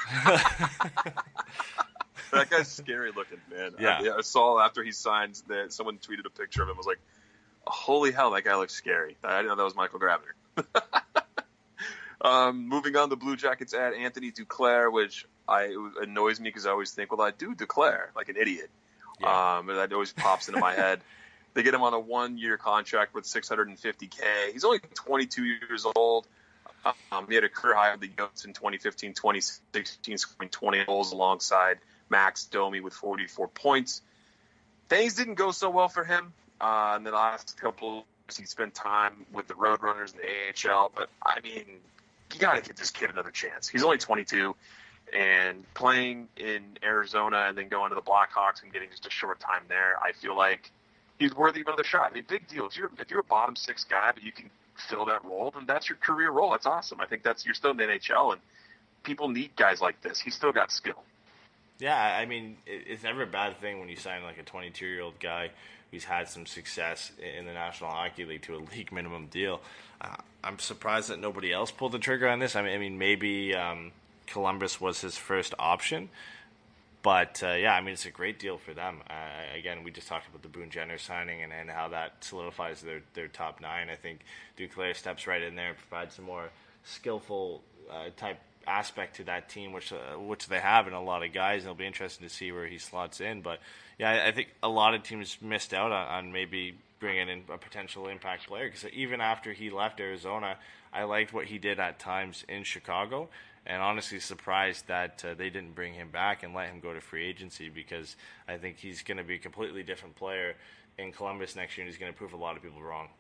That guy's scary looking, man. Yeah. I, I saw after he signed that someone tweeted a picture of him. I was like, holy hell, that guy looks scary. I didn't know that was Michael Grabner. um, moving on, the Blue Jackets add Anthony Duclair, which I it annoys me because I always think, well, I do Duclair like an idiot. Yeah. Um, and that always pops into my head. They get him on a one-year contract with six hundred fifty K. He's only twenty-two years old. Um, he had a career high with the Yotes in twenty fifteen twenty sixteen, scoring twenty goals alongside Max Domi with forty-four points. Things didn't go so well for him. Uh, in the last couple of years, he spent time with the Roadrunners in the A H L. But, I mean, you got to give this kid another chance. He's only twenty-two, and playing in Arizona and then going to the Blackhawks and getting just a short time there, I feel like he's worthy of another shot. I mean, big deal. If you're, if you're a bottom six guy, but you can fill that role, then that's your career role. That's awesome. I think that's you're still in the N H L, and people need guys like this. He's still got skill. Yeah, I mean, it's never a bad thing when you sign like a twenty-two-year-old guy who's had some success in the National Hockey League to a league minimum deal. Uh, I'm surprised that nobody else pulled the trigger on this. I mean, I mean maybe um, Columbus was his first option. But, uh, yeah, I mean, it's a great deal for them. Uh, again, we just talked about the Boone Jenner signing and, and how that solidifies their, their top nine. I think Duclair steps right in there and provides some more skillful uh, type aspect to that team, which uh, which they have in a lot of guys. It'll be interesting to see where he slots in. But, yeah, I, I think a lot of teams missed out on, on maybe bringing in a potential impact player. Because even after he left Arizona, I liked what he did at times in Chicago. And honestly surprised that uh, they didn't bring him back and let him go to free agency, because I think he's going to be a completely different player in Columbus next year, and he's going to prove a lot of people wrong.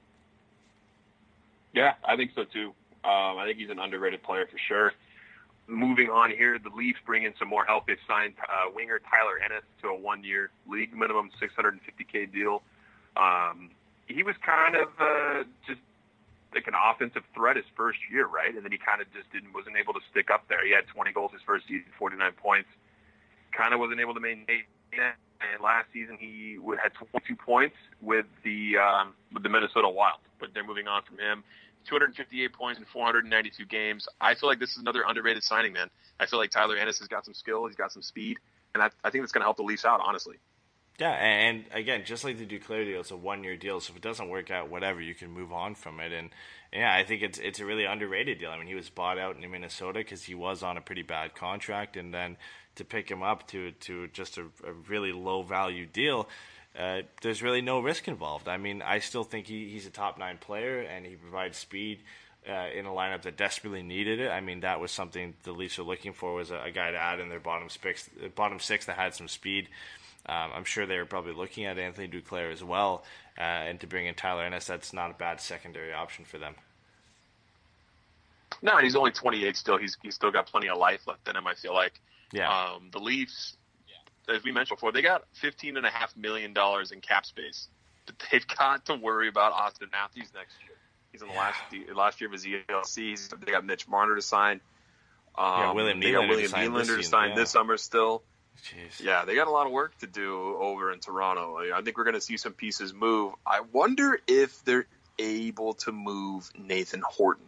Yeah, I think so too. Um, I think he's an underrated player for sure. Moving on here, the Leafs bring in some more help. They signed uh, winger Tyler Ennis to a one-year league minimum six hundred fifty K deal. Um, he was kind of uh, just like an offensive threat his first year, right? And then he kind of just didn't wasn't able to stick up there. He had twenty goals his first season, forty-nine points. Kind of wasn't able to maintain that. And last season he had twenty-two points with the um, with the Minnesota Wild. But they're moving on from him. two hundred fifty-eight points in four hundred ninety-two games. I feel like this is another underrated signing, man. I feel like Tyler Ennis has got some skill. He's got some speed. And I, I think that's going to help the Leafs out, honestly. Yeah, and again, just like the Duclair deal, it's a one-year deal, so if it doesn't work out, whatever, you can move on from it. And, yeah, I think it's it's a really underrated deal. I mean, he was bought out in Minnesota because he was on a pretty bad contract, and then to pick him up to, to just a, a really low-value deal, uh, there's really no risk involved. I mean, I still think he, he's a top-nine player, and he provides speed uh, in a lineup that desperately needed it. I mean, that was something the Leafs were looking for, was a, a guy to add in their bottom six, bottom six that had some speed. Um, I'm sure they were probably looking at Anthony Duclair as well, uh, and to bring in Tyler Ennis, that's not a bad secondary option for them. No, he's only twenty-eight still. He's he's still got plenty of life left in him, I feel like. Yeah. Um, the Leafs, as we mentioned before, they got fifteen point five million dollars in cap space. But they've got to worry about Austin Matthews next year. He's in the last last year of his E L C. He's, they got Mitch Marner to sign. Um, yeah, William they got Nylander William to sign Nylander this to sign season, this yeah. summer still. Jeez. Yeah, they got a lot of work to do over in Toronto. I think we're going to see some pieces move. I wonder if they're able to move Nathan Horton.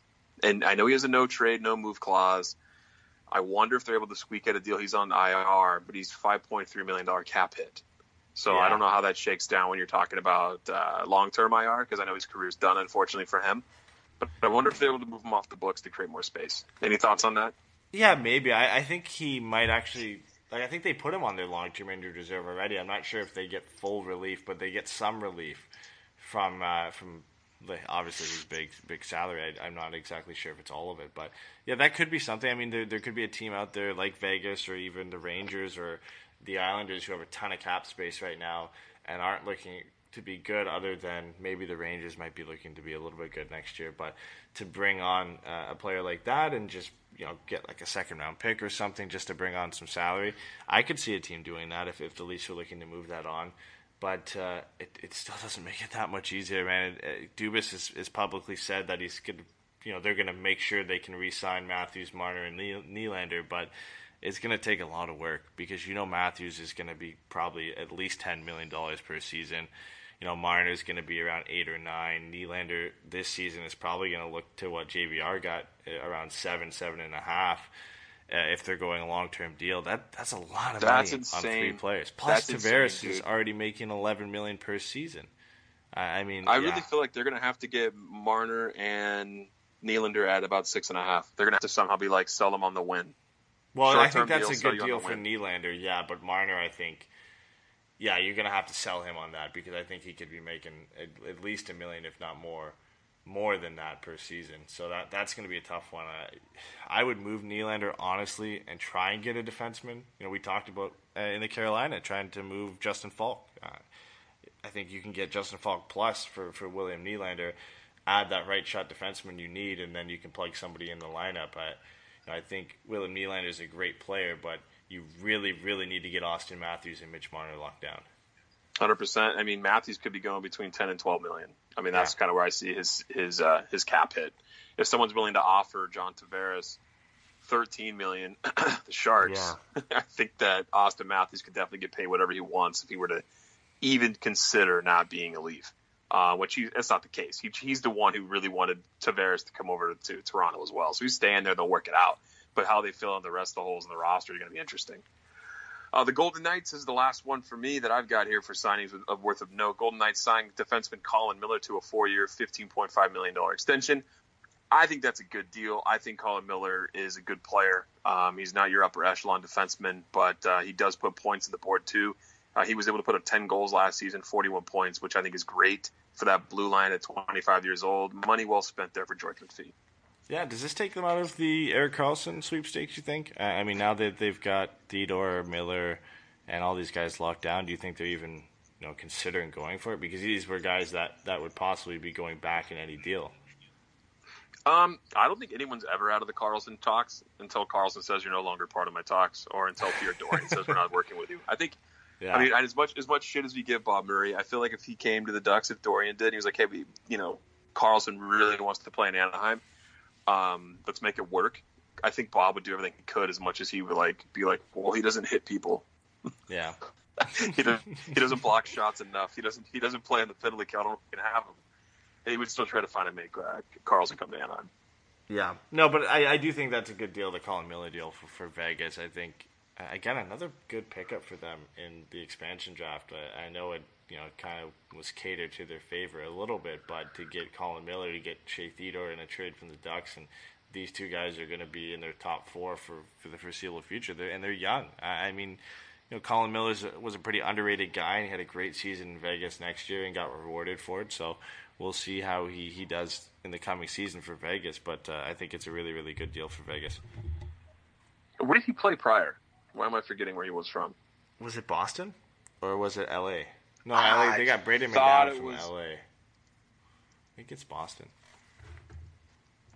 And I know he has a no trade, no move clause. I wonder if they're able to squeak out a deal. He's on I R, but he's five point three million dollars cap hit. So Yeah. I don't know how that shakes down when you're talking about uh, long-term I R, because I know his career's done, unfortunately, for him. But I wonder if they're able to move him off the books to create more space. Any thoughts on that? Yeah, maybe. I, I think he might actually. Like, I think they put him on their long-term injured reserve already. I'm not sure if they get full relief, but they get some relief from uh, from the, obviously his big big salary. I, I'm not exactly sure if it's all of it, but yeah, that could be something. I mean, there there could be a team out there like Vegas or even the Rangers or the Islanders who have a ton of cap space right now and aren't looking to be good, other than maybe the Rangers might be looking to be a little bit good next year. But to bring on uh, a player like that and just, you know, get like a second round pick or something just to bring on some salary, I could see a team doing that if, if the Leafs were looking to move that on. But uh, it, it still doesn't make it that much easier, man. It, it, Dubas has, has publicly said that he's going to, you know, they're going to make sure they can re-sign Matthews, Marner, and Nylander, but it's going to take a lot of work because, you know, Matthews is going to be probably at least ten million dollars per season. You know, Marner is going to be around eight or nine. Nylander this season is probably going to look to what J V R got, uh, around seven, seven and a half. Uh, if they're going a long-term deal, that that's a lot of That's money insane. on three players. Plus, That's Tavares insane, is dude. already making eleven million dollars per season. Uh, I mean, I yeah. really feel like they're going to have to get Marner and Nylander at about six and a half. They're going to have to somehow be like, sell them on the win. Well, I Short-term think that's deal, a sell good you on deal the for win. Nylander, yeah. But Marner, I think, yeah, you're going to have to sell him on that because I think he could be making at, at least a million, if not more, more than that per season. So that that's going to be a tough one. I, I would move Nylander, honestly, and try and get a defenseman. You know, we talked about uh, in the Carolina trying to move Justin Falk. Uh, I think you can get Justin Falk plus for, for William Nylander, add that right shot defenseman you need, and then you can plug somebody in the lineup. I, you know, I think William Nylander is a great player, but you really, really need to get Austin Matthews and Mitch Marner locked down. one hundred percent. I mean, Matthews could be going between ten and twelve million. I mean, that's Yeah. kind of where I see his his uh, his cap hit. If someone's willing to offer John Tavares thirteen million, the Sharks, I think that Austin Matthews could definitely get paid whatever he wants if he were to even consider not being a Leaf. Uh, which he, that's not the case. He, he's the one who really wanted Tavares to come over to Toronto as well. So he's staying there. They'll work it out. But how they fill in the rest of the holes in the roster is going to be interesting. Uh, the Golden Knights is the last one for me that I've got here for signings of, of worth of note. Golden Knights signed defenseman Colin Miller to a four-year, fifteen point five million dollars extension. I think that's a good deal. I think Colin Miller is a good player. Um, he's not your upper echelon defenseman, but uh, he does put points on the board too. Uh, he was able to put up ten goals last season, forty-one points, which I think is great for that blue line at twenty-five years old. Money well spent there for George McPhee. Yeah, does this take them out of the Erik Karlsson sweepstakes, you think? Uh, I mean, now that they've got Theodore, Miller, and all these guys locked down, do you think they're even, you know, considering going for it? Because these were guys that, that would possibly be going back in any deal. Um, I don't think anyone's ever out of the Karlsson talks until Karlsson says you're no longer part of my talks, or until Pierre Dorian says we're not working with you. I think, Yeah. I mean, as much as much shit as we give Bob Murray, I feel like if he came to the Ducks, if Dorian did, he was like, hey, we, you know, Karlsson really wants to play in Anaheim. Um, let's make it work. I think Bob would do everything he could, as much as he would like be like, well, he doesn't hit people. Yeah. he doesn't. He doesn't block shots enough. He doesn't. He doesn't play on the penalty kill. I don't know if we can have him. And he would still try to find and make uh, Karlsson come to Anaheim. Yeah. No, but I, I do think that's a good deal, the Colin Miller deal for, for Vegas. I think, again, another good pickup for them in the expansion draft. I, I know it, you know, kind of was catered to their favor a little bit, but to get Colin Miller, to get Shea Theodore in a trade from the Ducks, and these two guys are going to be in their top four for, for the foreseeable future. They're, and they're young. I, I mean, you know, Colin Miller was a pretty underrated guy, and he had a great season in Vegas next year and got rewarded for it. So we'll see how he, he does in the coming season for Vegas. But uh, I think it's a really, really good deal for Vegas. Where did he play prior? Why am I forgetting where he was from? Was it Boston or was it L A? No, Ah, L A. They got Braden thought McDowell it from was- L A. I think it's Boston.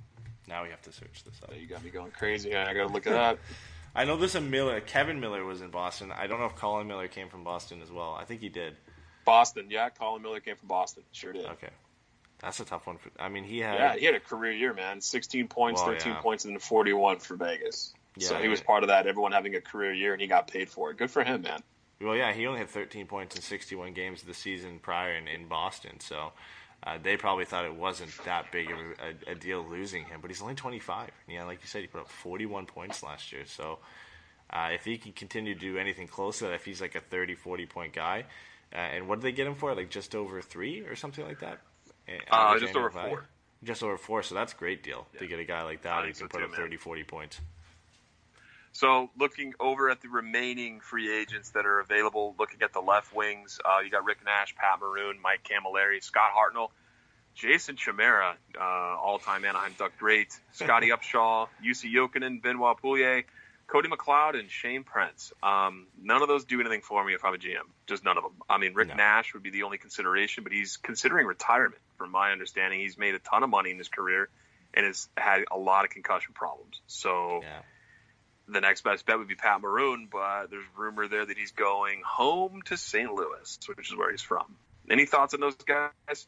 Now we have to search this up. You got me going crazy. I got to look it up. I know there's a Miller. Kevin Miller was in Boston. I don't know if Colin Miller came from Boston as well. I think he did. Boston, yeah. Colin Miller came from Boston. Sure did. Okay. That's a tough one. For, I mean, he had... Yeah, he had a career year, man. sixteen points, well, thirteen yeah. points, and then forty-one for Vegas. Yeah, so he was part of that, everyone having a career year, and he got paid for it. Good for him, man. Well, yeah, he only had thirteen points in sixty-one games the season prior in, in Boston, so uh, they probably thought it wasn't that big of a, a deal losing him. But he's only twenty-five. Yeah, like you said, he put up forty-one points last year. So uh, if he can continue to do anything close to that, if he's like a thirty, forty-point guy, uh, and what did they get him for? Like just over three or something like that? Uh, just over four. Five? Just over four, so that's a great deal yeah. to get a guy like that who can so put too, up man. thirty, forty points. So looking over at the remaining free agents that are available, looking at the left wings, uh, you got Rick Nash, Pat Maroon, Mike Camilleri, Scott Hartnell, Jason Chimera, uh, all-time Anaheim Duck great, Scotty Upshaw, Jussi Jokinen, Benoit Pouliot, Cody McLeod, and Shane Prince. Um, none of those do anything for me if I'm a G M. Just none of them. I mean, Rick no. Nash would be the only consideration, but he's considering retirement. From my understanding, he's made a ton of money in his career and has had a lot of concussion problems. So yeah. the next best bet would be Pat Maroon, but there's rumor there that he's going home to Saint Louis, which is where he's from. Any thoughts on those guys?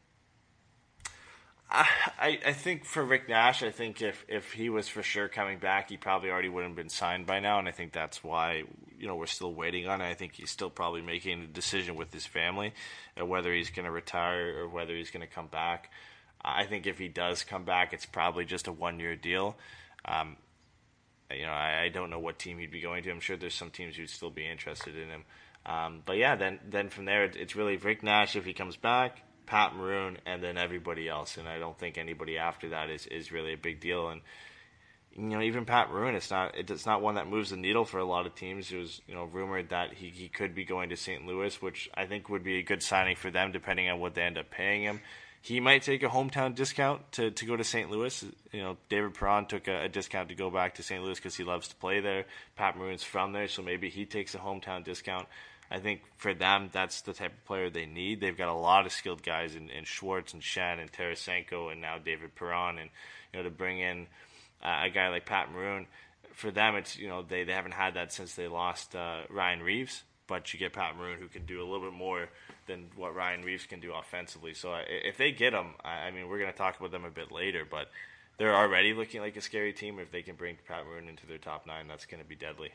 I, I think for Rick Nash, I think if, if he was for sure coming back, he probably already wouldn't have been signed by now, and I think that's why you know we're still waiting on it. I think he's still probably making a decision with his family uh, whether he's going to retire or whether he's going to come back. I think if he does come back, it's probably just a one-year deal. Um, you know, I, I don't know what team he'd be going to. I'm sure there's some teams who'd still be interested in him. Um, but yeah, then then from there, it's really Rick Nash if he comes back, Pat Maroon, and then everybody else. And I don't think anybody after that is, is really a big deal. And you know, even Pat Maroon, it's not it's not one that moves the needle for a lot of teams. It was you know rumored that he, he could be going to Saint Louis, which I think would be a good signing for them, depending on what they end up paying him. He might take a hometown discount to, to go to Saint Louis. You know, David Perron took a, a discount to go back to Saint Louis because he loves to play there. Pat Maroon's from there, so maybe he takes a hometown discount. I think for them, that's the type of player they need. They've got a lot of skilled guys in, in Schwartz and Shen and Tarasenko and now David Perron. And, you know, to bring in uh, a guy like Pat Maroon, for them, it's, you know, they, they haven't had that since they lost uh, Ryan Reeves. But you get Pat Maroon who can do a little bit more than what Ryan Reeves can do offensively. So if they get him, I mean, we're going to talk about them a bit later, but they're already looking like a scary team. If they can bring Pat Maroon into their top nine, that's going to be deadly.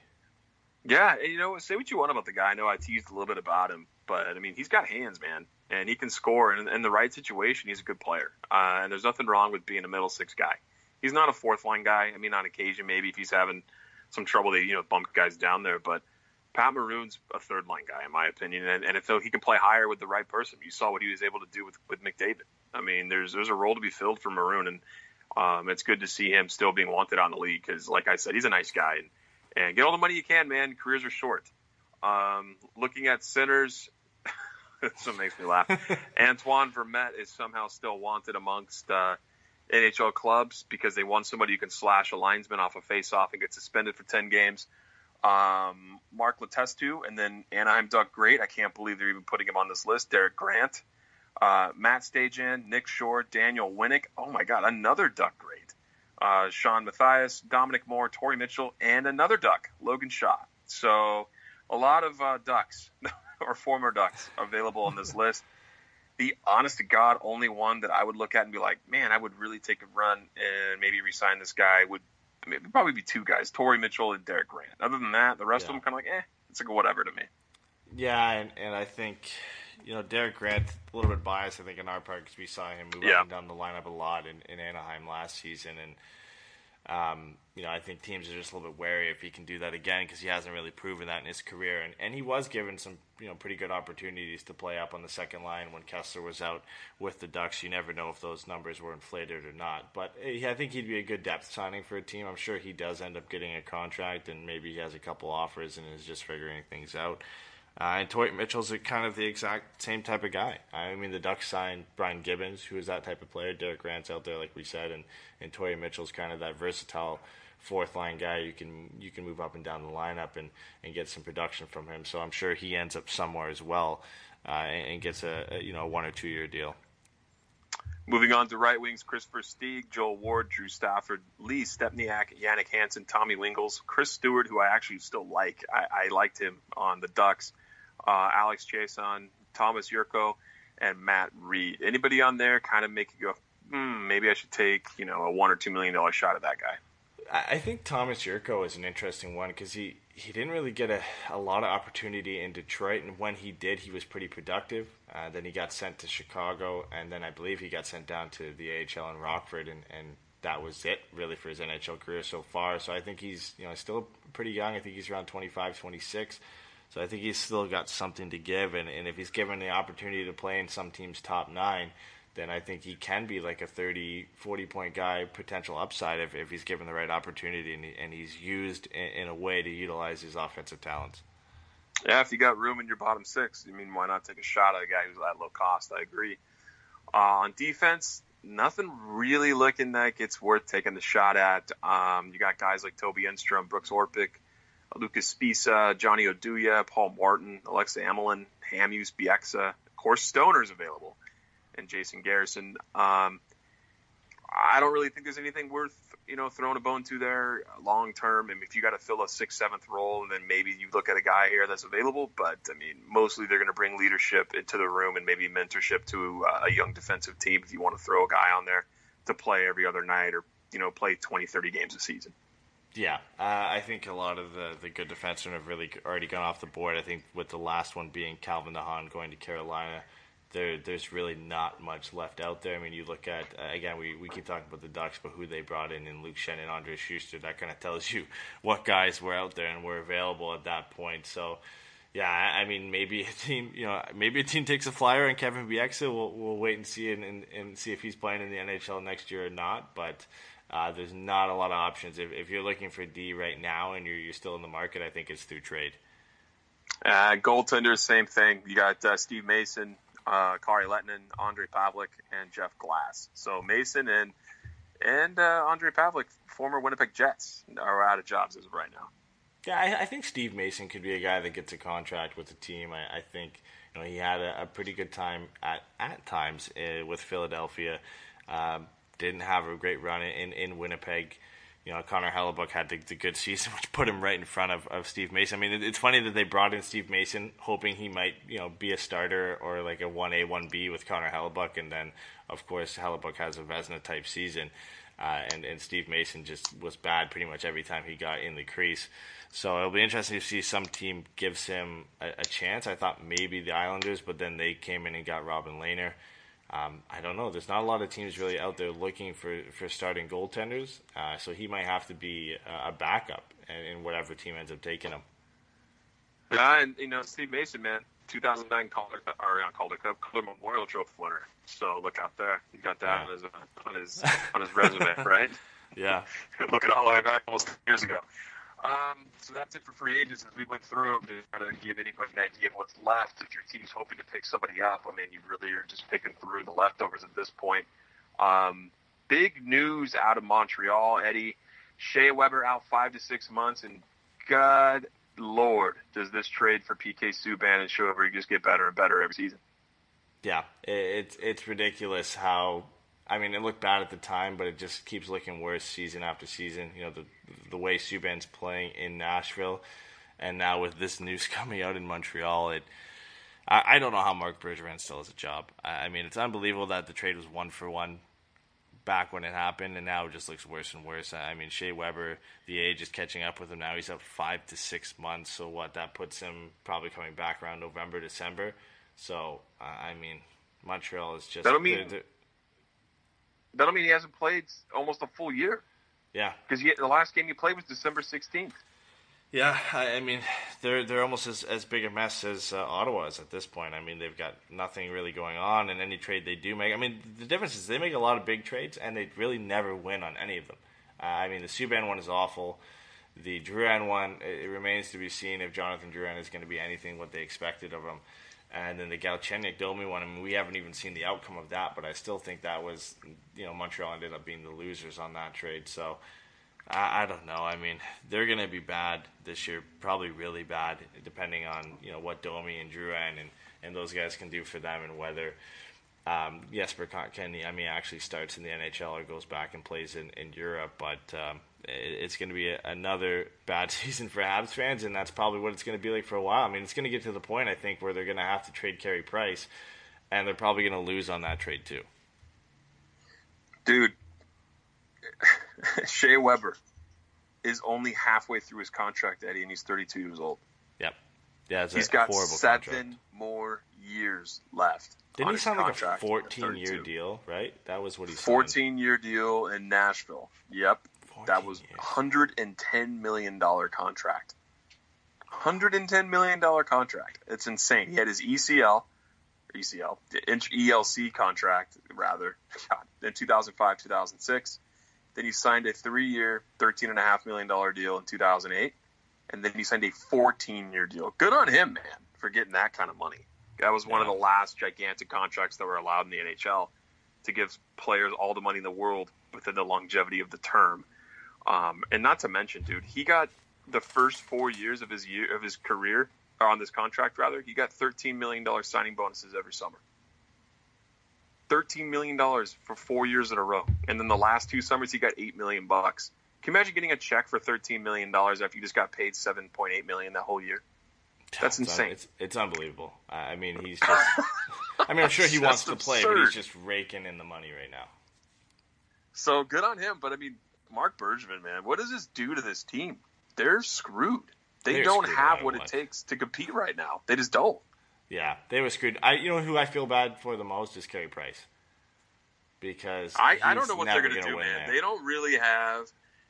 Yeah, and you know, say what you want about the guy. I know I teased a little bit about him, but I mean, he's got hands, man, and he can score. And in the right situation, he's a good player. Uh, and there's nothing wrong with being a middle six guy. He's not a fourth line guy. I mean, on occasion, maybe if he's having some trouble, they you know bump guys down there, but Pat Maroon's a third line guy, in my opinion, and, and if he can play higher with the right person, you saw what he was able to do with, with McDavid. I mean, there's there's a role to be filled for Maroon, and um, it's good to see him still being wanted on the league because, like I said, he's a nice guy. And, and get all the money you can, man. Careers are short. Um, looking at centers, this one makes me laugh. Antoine Vermette is somehow still wanted amongst uh, N H L clubs because they want somebody who can slash a linesman off a face-off and get suspended for ten games. Um, Mark Letestu, and then Anaheim Duck great. I can't believe they're even putting him on this list. Derek Grant, uh, Matt Stajan, Nick Shore, Daniel Winnick. Oh my God, another Duck great. Uh, Sean Matthias, Dominic Moore, Torrey Mitchell, and another Duck, Logan Shaw. So a lot of uh, Ducks or former Ducks available on this list. The honest to God only one that I would look at and be like, man, I would really take a run and maybe re-sign this guy would. I mean, it'd probably be two guys, Torrey Mitchell and Derek Grant. Other than that, the rest yeah. of them kind of like, eh, it's like a whatever to me. Yeah, and, and I think, you know, Derek Grant, a little bit biased, I think, in our part because we saw him move yeah. up and down the lineup a lot in, in Anaheim last season. And, um, you know, I think teams are just a little bit wary if he can do that again because he hasn't really proven that in his career. And, and he was given some, you know, pretty good opportunities to play up on the second line when Kessler was out with the Ducks. You never know if those numbers were inflated or not. But I think he'd be a good depth signing for a team. I'm sure he does end up getting a contract and maybe he has a couple offers and is just figuring things out. Uh, and Torrey Mitchell's kind of the exact same type of guy. I mean, the Ducks signed Brian Gibbons, who is that type of player. Derek Grant's out there, like we said, and, and Torrey Mitchell's kind of that versatile fourth line guy. You can you can move up and down the lineup and, and get some production from him. So I'm sure he ends up somewhere as well uh, and, and gets a, a you know one or two year deal. Moving on to right wings, Christopher Stieg, Joel Ward, Drew Stafford, Lee Stepniak, Yannick Hansen, Tommy Wingles, Chris Stewart, who I actually still like. I, I liked him on the Ducks. Uh, Alex Chiasson, Thomas Yurko, and Matt Reed. Anybody on there kind of make you go, hmm, maybe I should take, you know, a one or two million dollar shot at that guy. I think Thomas Yurko is an interesting one because he, he didn't really get a, a lot of opportunity in Detroit, and when he did, he was pretty productive. Uh, then he got sent to Chicago, and then I believe he got sent down to the A H L in Rockford, and, and that was it really for his N H L career so far. So I think he's, you know, still pretty young. I think he's around twenty-five, twenty-six. So I think he's still got something to give, and, and if he's given the opportunity to play in some team's top nine, then I think he can be like a thirty, forty-point guy, potential upside if, if he's given the right opportunity and, he, and he's used in, in a way to utilize his offensive talents. Yeah, if you got room in your bottom six, I mean, why not take a shot at a guy who's at low cost? I agree. Uh, on defense, nothing really looking like it's worth taking the shot at. Um, you got guys like Toby Enstrom, Brooks Orpik, Lucas Spisa, Johnny Oduya, Paul Martin, Alexa Amelin, Hamus, Bieksa. Of course, Stoner's available. And Jason Garrison. Um, I don't really think there's anything worth, you know, throwing a bone to there long term. I mean, if you got to fill a sixth, seventh role, then maybe you look at a guy here that's available. But I mean, mostly they're going to bring leadership into the room and maybe mentorship to uh, a young defensive team if you want to throw a guy on there to play every other night or, you know, play twenty, thirty games a season. Yeah, uh, I think a lot of the, the good defensemen have really already gone off the board. I think with the last one being Calvin DeHaan going to Carolina, There, there's really not much left out there. I mean, you look at, uh, again, we, we keep talking about the Ducks, but who they brought in in Luke Schenn and Andre Schuster, that kind of tells you what guys were out there and were available at that point. So, yeah, I, I mean, maybe a team, you know, maybe a team takes a flyer on Kevin Bieksa. We'll, we'll wait and see and, and, and see if he's playing in the N H L next year or not. But uh, there's not a lot of options. If, if you're looking for D right now and you're, you're still in the market, I think it's through trade. Uh, goaltenders, same thing. You got uh, Steve Mason, Uh, Kari Lehtinen, Andre Pavlik, and Jeff Glass. So Mason and and uh, Andre Pavlik, former Winnipeg Jets, are out of jobs as of right now. Yeah, I, I think Steve Mason could be a guy that gets a contract with the team. I, I think you know he had a, a pretty good time at at times uh, with Philadelphia. Um, didn't have a great run in in Winnipeg. You know, Connor Hellebuck had the, the good season, which put him right in front of, of Steve Mason. I mean, it, it's funny that they brought in Steve Mason, hoping he might, you know, be a starter or like a one A, one B with Connor Hellebuck, and then, of course, Hellebuck has a Vezina-type season, uh, and, and Steve Mason just was bad pretty much every time he got in the crease. So it'll be interesting to see some team gives him a, a chance. I thought maybe the Islanders, but then they came in and got Robin Lehner. Um, I don't know. There's not a lot of teams really out there looking for, for starting goaltenders, uh, so he might have to be a, a backup in, in whatever team ends up taking him. Yeah, and you know Steve Mason, man, two thousand nine Calder or not Calder Cup, Calder Memorial Trophy winner. So look out there. You got that yeah. on his uh, on his on his resume, right? Yeah. Look at all the way back almost years ago. Um, so that's it for free agents as we went through them to try to give anybody an idea of what's left. If your team's hoping to pick somebody up, I mean, you really are just picking through the leftovers at this point. Um, big news out of Montreal, Eddie. Shea Weber out five to six months, and God Lord, does this trade for P K Subban and Shea Weber just get better and better every season? Yeah, it's it's ridiculous how. I mean, it looked bad at the time, but it just keeps looking worse season after season. You know, the the way Subban's playing in Nashville, and now with this news coming out in Montreal, it I, I don't know how Marc Bergevin still has a job. I, I mean, it's unbelievable that the trade was one for one back when it happened, and now it just looks worse and worse. I mean, Shea Weber, the age is catching up with him now. He's out five to six months, so what, that puts him probably coming back around November, December. So, uh, I mean, Montreal is just... That'll mean... They're, they're, That'll mean he hasn't played almost a full year. Yeah, because the last game he played was December sixteenth. Yeah, I, I mean, they're they're almost as, as big a mess as uh, Ottawa is at this point. I mean, they've got nothing really going on, and any trade they do make, I mean, the difference is they make a lot of big trades, and they really never win on any of them. Uh, I mean, the Subban one is awful. The Drouin one, it, it remains to be seen if Jonathan Drouin is going to be anything what they expected of him. And then the Galchenyuk Domi one, I mean, we haven't even seen the outcome of that, but I still think that was, you know, Montreal ended up being the losers on that trade. So, I, I don't know. I mean, they're going to be bad this year, probably really bad, depending on, you know, what Domi and Drouin and, and those guys can do for them and whether Um, Jesper Kotkaniemi, I mean, actually starts in the N H L or goes back and plays in, in Europe, but um, it, it's going to be a, another bad season for Habs fans, and that's probably what it's going to be like for a while. I mean, it's going to get to the point, I think, where they're going to have to trade Carey Price, and they're probably going to lose on that trade too. Dude, Shea Weber is only halfway through his contract, Eddie, and he's thirty-two years old. Yep. Yeah, it's he's a got horrible seven contract. more years left. Didn't he sign like a fourteen-year deal, right? That was what he signed. fourteen-year deal in Nashville. Yep. That was a one hundred ten million dollars contract. one hundred ten million dollars contract. It's insane. He had his E C L, or E C L, E L C contract, rather, God, in two thousand five, two thousand six. Then he signed a three-year, thirteen point five million dollars deal in two thousand eight. And then he signed a fourteen-year deal. Good on him, man, for getting that kind of money. That was one yeah. of the last gigantic contracts that were allowed in the N H L to give players all the money in the world within the longevity of the term. Um, and not to mention, dude, he got the first four years of his year of his career, or on this contract rather, he got thirteen million dollars signing bonuses every summer. thirteen million dollars for four years in a row. And then the last two summers, he got eight million bucks. Can you imagine getting a check for thirteen million dollars after you just got paid seven point eight million dollars that whole year? That's it's insane. Un- it's, it's unbelievable. I mean, he's just... I mean, I'm sure he wants to play, absurd. But he's just raking in the money right now. So good on him. But, I mean, Marc Bergevin, man, what does this do to this team? They're screwed. They They're don't screwed have what it takes to compete right now. They just don't. Yeah, they were screwed. I, you know who I feel bad for the most is Carey Price. Because I, I don't know what they're going to do, man. There. They don't really have...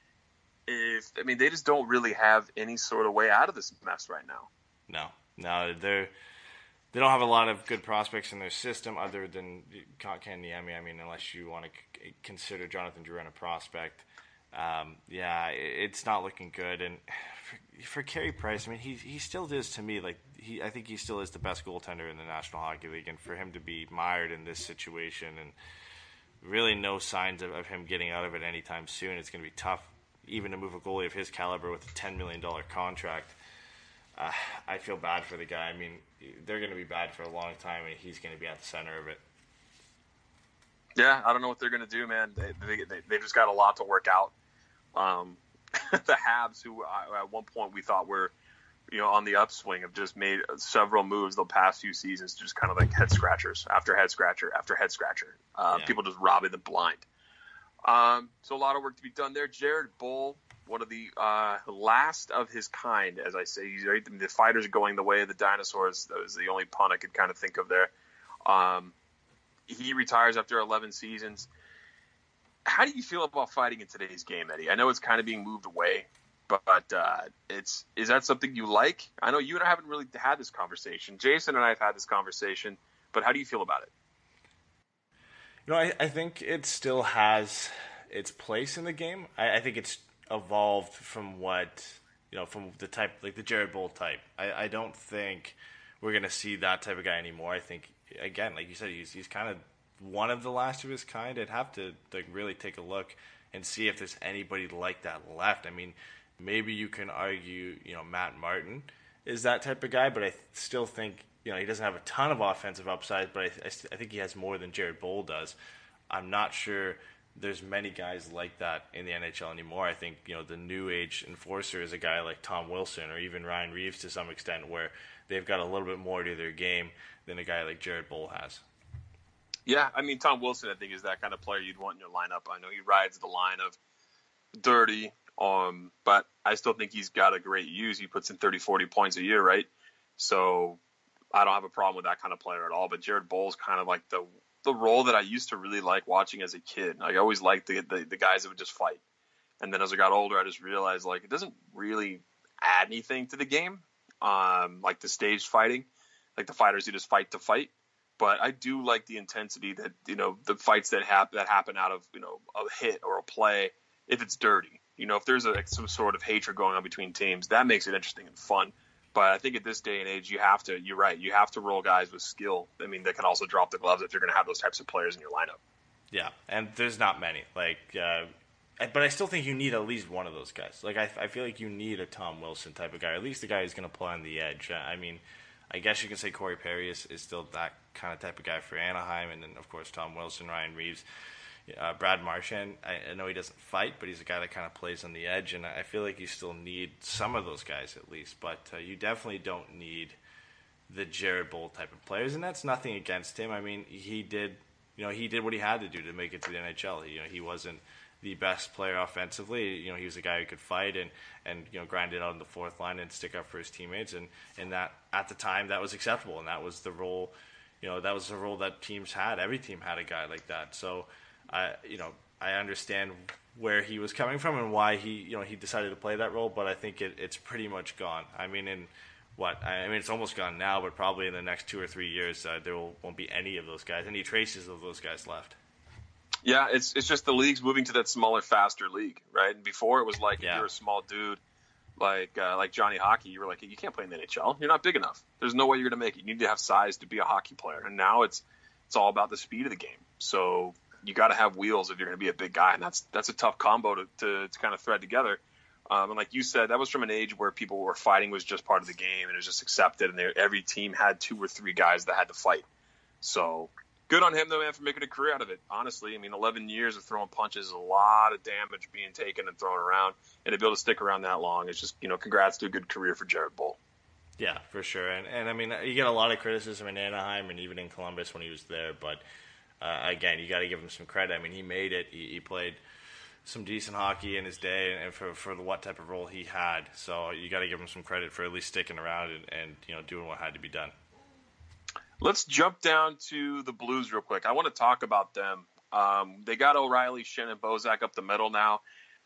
If I mean, they just don't really have any sort of way out of this mess right now. No, no, they're they don't have a lot of good prospects in their system other than Kotkaniemi. I mean, unless you want to c- consider Jonathan Drouin a prospect, um, yeah, it's not looking good. And for, for Carey Price, I mean, he he still is to me like he. I think he still is the best goaltender in the National Hockey League, and for him to be mired in this situation and really no signs of, of him getting out of it anytime soon, it's going to be tough. Even to move a goalie of his caliber with a ten million dollars contract, uh, I feel bad for the guy. I mean, they're going to be bad for a long time, and he's going to be at the center of it. Yeah, I don't know what they're going to do, man. They, they, they, they've just got a lot to work out. Um, the Habs, who uh, at one point we thought were, you know, on the upswing, have just made several moves the past few seasons, just kind of like head scratchers after head scratcher after head scratcher. Uh, yeah. People just robbing the blind. Um, so a lot of work to be done there. Jared Bull, one of the uh, last of his kind, as I say. He's, right, the fighters are going the way of the dinosaurs. That was the only pun I could kind of think of there. Um, he retires after eleven seasons. How do you feel about fighting in today's game, Eddie? I know it's kind of being moved away, but uh, it's is that something you like? I know you and I haven't really had this conversation. Jason and I have had this conversation, but how do you feel about it? You know, I, I think it still has its place in the game. I, I think it's evolved from what, you know, from the type, like the Jared Bull type. I, I don't think we're going to see that type of guy anymore. I think, again, like you said, he's he's kind of one of the last of his kind. I'd have to like really take a look and see if there's anybody like that left. I mean, maybe you can argue, you know, Matt Martin is that type of guy, but I th- still think, you know, he doesn't have a ton of offensive upside, but I, I, I think he has more than Jared Bull does. I'm not sure there's many guys like that in the N H L anymore. I think, you know, the new age enforcer is a guy like Tom Wilson or even Ryan Reeves to some extent, where they've got a little bit more to their game than a guy like Jared Bull has. Yeah, I mean, Tom Wilson, I think, is that kind of player you'd want in your lineup. I know he rides the line of dirty, um, but I still think he's got a great use. He puts in thirty, forty points a year, right? So I don't have a problem with that kind of player at all. But Jared Bull's kind of like the the role that I used to really like watching as a kid. I always liked the, the the guys that would just fight. And then as I got older, I just realized like it doesn't really add anything to the game, um, like the staged fighting, like the fighters who just fight to fight. But I do like the intensity that, you know, the fights that happen that happen out of, you know, a hit or a play. If it's dirty, you know, if there's a, some sort of hatred going on between teams, that makes it interesting and fun. But I think at this day and age, you have to, you're right, you have to roll guys with skill. I mean, they can also drop the gloves if you're going to have those types of players in your lineup. Yeah, and there's not many. Like, uh, but I still think you need at least one of those guys. Like, I, I feel like you need a Tom Wilson type of guy, or at least a guy who's going to play on the edge. I mean, I guess you can say Corey Perry is, is still that kind of type of guy for Anaheim, and then of course Tom Wilson, Ryan Reeves, uh, Brad Marchand. I, I know he doesn't fight, but he's a guy that kind of plays on the edge, and I feel like you still need some of those guys at least. But uh, you definitely don't need the Jared Boll type of players, and that's nothing against him. I mean, he did, you know, he did what he had to do to make it to the N H L. You know, he wasn't the best player offensively. You know, he was a guy who could fight and, and you know, grind it out on the fourth line and stick up for his teammates. And, and that, at the time, that was acceptable. And that was the role, you know, that was the role that teams had. Every team had a guy like that. So, I, you know, I understand where he was coming from and why he, you know, he decided to play that role. But I think it, it's pretty much gone. I mean, in what, I mean, it's almost gone now, but probably in the next two or three years, uh, there will, won't be any of those guys, any traces of those guys left. Yeah, it's it's just the league's moving to that smaller, faster league, right? And before it was like yeah. if you're a small dude like uh, like Johnny Hockey, you were like, you can't play in the N H L. You're not big enough. There's no way you're going to make it. You need to have size to be a hockey player. And now it's it's all about the speed of the game. So you got to have wheels if you're going to be a big guy, and that's that's a tough combo to to, to kind of thread together. Um, and like you said, that was from an age where people were fighting was just part of the game, and it was just accepted, and they, every team had two or three guys that had to fight. So good on him, though, man, for making a career out of it. Honestly, I mean, eleven years of throwing punches is a lot of damage being taken and thrown around. And to be able to stick around that long, it's just, you know, congrats to a good career for Jared Boll. Yeah, for sure. And, and I mean, you get a lot of criticism in Anaheim and even in Columbus when he was there. But, uh, again, you got to give him some credit. I mean, he made it. He, he played some decent hockey in his day and for, for the, what type of role he had. So you got to give him some credit for at least sticking around and, and, you know, doing what had to be done. Let's jump down to the Blues real quick. I want to talk about them. Um, they got O'Reilly, Schenn, and Bozak up the middle now.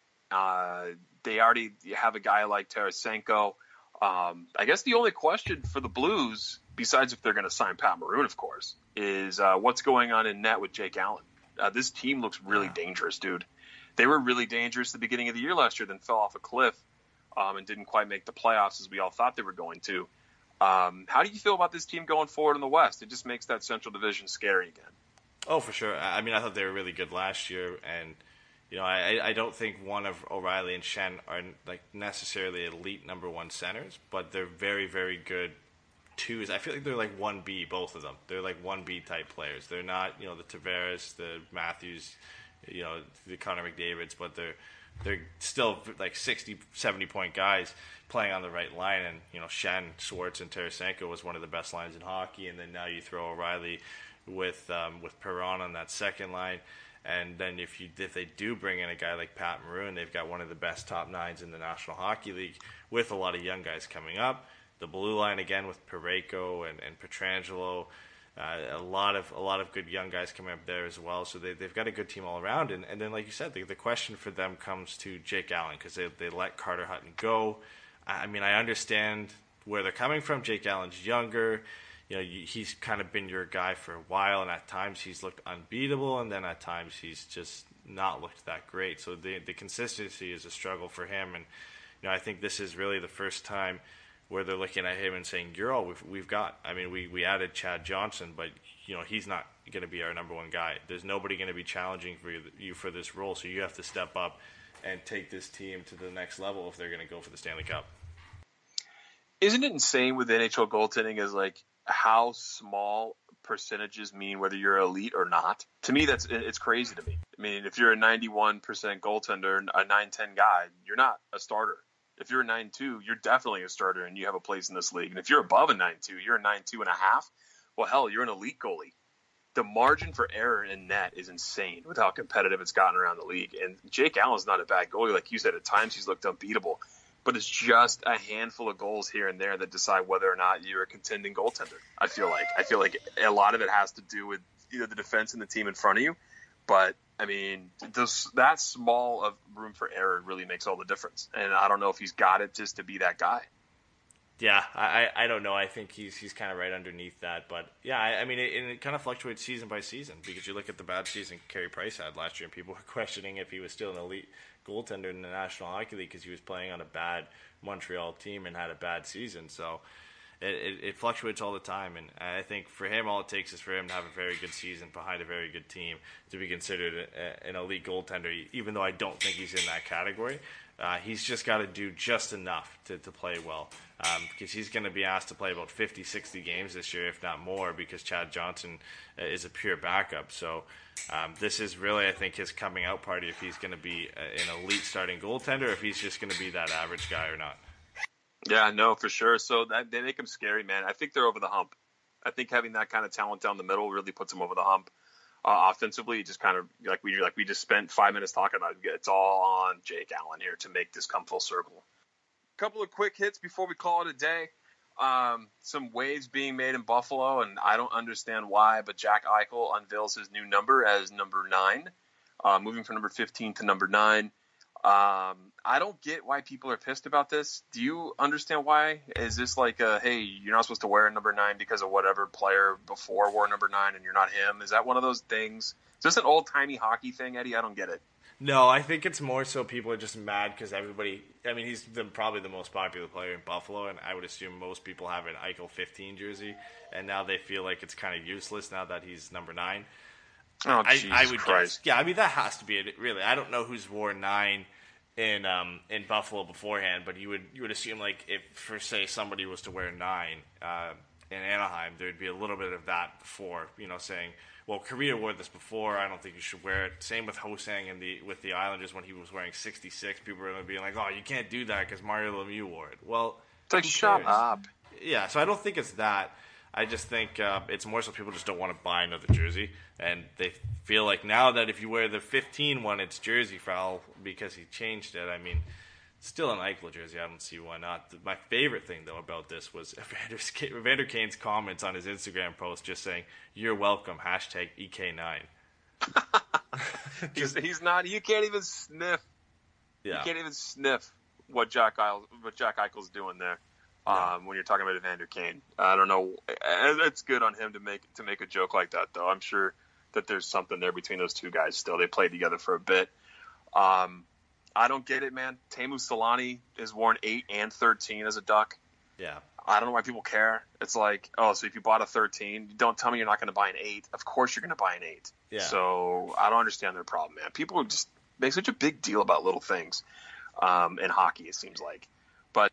Uh, they already have a guy like Tarasenko. Um, I guess the only question for the Blues, besides if they're going to sign Pat Maroon, of course, is uh, what's going on in net with Jake Allen. Uh, this team looks really yeah. dangerous, dude. They were really dangerous at the beginning of the year last year, then fell off a cliff um, and didn't quite make the playoffs as we all thought they were going to. Um, how do you feel about this team going forward in the West? It just makes that Central Division scary again. Oh, for sure. I mean, I thought they were really good last year, and you know, I, I don't think one of O'Reilly and Schenn are like necessarily elite number one centers, but they're very, very good twos. I feel like they're like one B, both of them. They're like one B type players. They're not, you know, the Tavares, the Matthews, you know, the Connor McDavids, but they're they're still like sixty, seventy point guys playing on the right line. And, you know, Schenn, Schwartz, and Tarasenko was one of the best lines in hockey. And then now you throw O'Reilly with um, with Perron on that second line. And then if you if they do bring in a guy like Pat Maroon, they've got one of the best top nines in the National Hockey League with a lot of young guys coming up. The blue line again with Parayko and, and Pietrangelo. Uh, a lot of a lot of good young guys coming up there as well. So they, they've got a good team all around. And, and then, like you said, the, the question for them comes to Jake Allen because they, they let Carter Hutton go. I mean, I understand where they're coming from. Jake Allen's younger. You know, he's kind of been your guy for a while, and at times he's looked unbeatable, and then at times he's just not looked that great. So the the consistency is a struggle for him. And, you know, I think this is really the first time where they're looking at him and saying, you're all we've, we've got. I mean, we, we added Chad Johnson, but, you know, he's not going to be our number one guy. There's nobody going to be challenging for you, you for this role, so you have to step up and take this team to the next level if they're going to go for the Stanley Cup. Isn't it insane with N H L goaltending is, like, how small percentages mean whether you're elite or not? To me, that's it's crazy to me. I mean, if you're a ninety-one percent goaltender, a nine ten guy, you're not a starter. If you're a nine two, you're definitely a starter and you have a place in this league. And if you're above a nine two, you're a nine two and a half. Well, hell, you're an elite goalie. The margin for error in net is insane with how competitive it's gotten around the league. And Jake Allen's not a bad goalie. Like you said, at times he's looked unbeatable. But it's just a handful of goals here and there that decide whether or not you're a contending goaltender. I feel like I feel like a lot of it has to do with either the defense and the team in front of you. But I mean, this, that small of room for error really makes all the difference. And I don't know if he's got it just to be that guy. Yeah, I, I don't know. I think he's he's kind of right underneath that. But, yeah, I, I mean, it, it kind of fluctuates season by season because you look at the bad season Carey Price had last year, and people were questioning if he was still an elite goaltender in the National Hockey League because he was playing on a bad Montreal team and had a bad season. So it, it, it fluctuates all the time. And I think for him, all it takes is for him to have a very good season behind a very good team to be considered a, an elite goaltender, even though I don't think he's in that category. Uh, he's just got to do just enough to, to play well. um, because he's going to be asked to play about fifty, sixty games this year, if not more, because Chad Johnson uh, is a pure backup. So um, this is really, I think, his coming out party, if he's going to be an elite starting goaltender, or if he's just going to be that average guy or not. Yeah, no, for sure. So that, they make him scary, man. I think they're over the hump. I think having that kind of talent down the middle really puts them over the hump. Uh, offensively, just kind of like we like we just spent five minutes talking about it. It's all on Jake Allen here to make this come full circle. Couple of quick hits before we call it a day. Um, some waves being made in Buffalo, and I don't understand why, but Jack Eichel unveils his new number as number nine, uh, moving from number fifteen to number nine. Um, I don't get why people are pissed about this. Do you understand why? Is this like a, hey, you're not supposed to wear number nine because of whatever player before wore number nine and you're not him? Is that one of those things? Is this an old-timey hockey thing, Eddie? I don't get it. No, I think it's more so people are just mad because everybody, I mean, he's the, probably the most popular player in Buffalo, and I would assume most people have an Eichel fifteen jersey, and now they feel like it's kind of useless now that he's number nine. Oh, I, Jesus I would Christ. guess. Yeah, I mean, that has to be it, really. I don't know who's worn nine in um, in Buffalo beforehand, but you would you would assume, like, if, for, say, somebody was to wear nine uh, in Anaheim, there'd be a little bit of that before, you know, saying, well, Korea wore this before, I don't think you should wear it. Same with Ho-Sang and the, with the Islanders when he was wearing sixty-six. People were going to be like, oh, you can't do that because Mario Lemieux wore it. Well, it's like, shut up. Yeah, so I don't think it's that. I just think uh, it's more so people just don't want to buy another jersey. And they feel like now that if you wear the fifteen one, it's jersey foul because he changed it. I mean, still an Eichel jersey. I don't see why not. My favorite thing, though, about this was Evander, Evander Kane's comments on his Instagram post just saying, you're welcome, hashtag E K nine. he's, he's not, you can't even sniff. Yeah. You can't even sniff what Jack Eichel, what Jack Eichel's doing there. Um, Yeah. When you're talking about Evander Kane, I don't know. It's good on him to make to make a joke like that, though. I'm sure that there's something there between those two guys. Still, they played together for a bit. Um, I don't get it, man. Teemu Solani is worn eight and thirteen as a Duck. Yeah. I don't know why people care. It's like, oh, so if you bought a thirteen, don't tell me you're not going to buy an eight. Of course you're going to buy an eight. Yeah. So I don't understand their problem, man. People just make such a big deal about little things um, in hockey, it seems like. But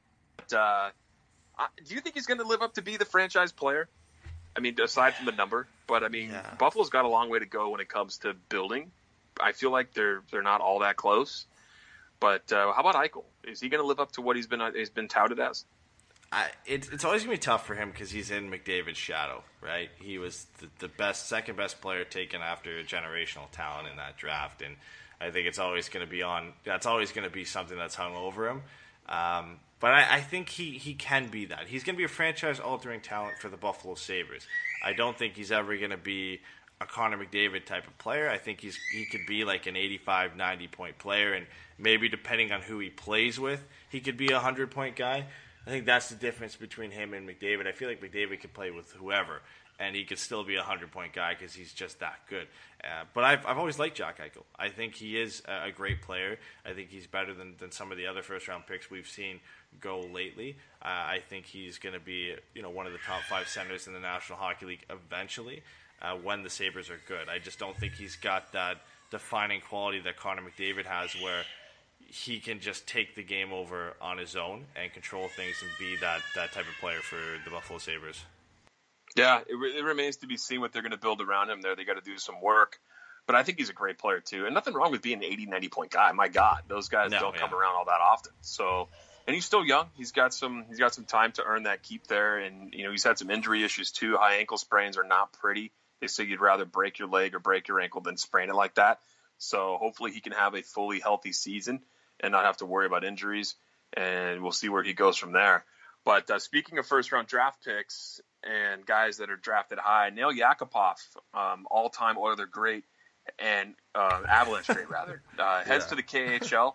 uh, I, do you think he's going to live up to be the franchise player? I mean, aside from the number. But, I mean, Yeah. Buffalo's got a long way to go when it comes to building. I feel like they're they're not all that close. But uh, how about Eichel? Is he going to live up to what he's been he's been touted as? I, it, it's always going to be tough for him because he's in McDavid's shadow, right? He was the, the best, second best player taken after generational talent in that draft, and I think it's always going to be on. That's always going to be something that's hung over him. Um, but I, I think he, he can be that. He's going to be a franchise-altering talent for the Buffalo Sabres. I don't think he's ever going to be a Connor McDavid type of player. I think he's he could be like an eighty-five, ninety point player, and maybe depending on who he plays with, he could be a one hundred point guy. I think that's the difference between him and McDavid. I feel like McDavid could play with whoever, and he could still be a one hundred point guy because he's just that good. Uh, but I've I've always liked Jack Eichel. I think he is a, a great player. I think he's better than, than some of the other first-round picks we've seen go lately. Uh, I think he's going to be, you know, one of the top five centers in the National Hockey League eventually uh, when the Sabres are good. I just don't think he's got that defining quality that Connor McDavid has where he can just take the game over on his own and control things and be that, that type of player for the Buffalo Sabres. Yeah, it, re- it remains to be seen what they're going to build around him there. They got to do some work. But I think he's a great player, too. And nothing wrong with being an eighty, ninety-point guy. My God, those guys No, don't yeah. come around all that often. So, and he's still young. He's got some he's got some time to earn that keep there. And, you know, he's had some injury issues, too. High ankle sprains are not pretty. They say you'd rather break your leg or break your ankle than sprain it like that. So hopefully he can have a fully healthy season and not have to worry about injuries, and we'll see where he goes from there. But uh, speaking of first-round draft picks and guys that are drafted high, Nail Yakupov, um, all-time Oiler great, and uh, Avalanche great, rather, uh, heads Yeah. to the K H L.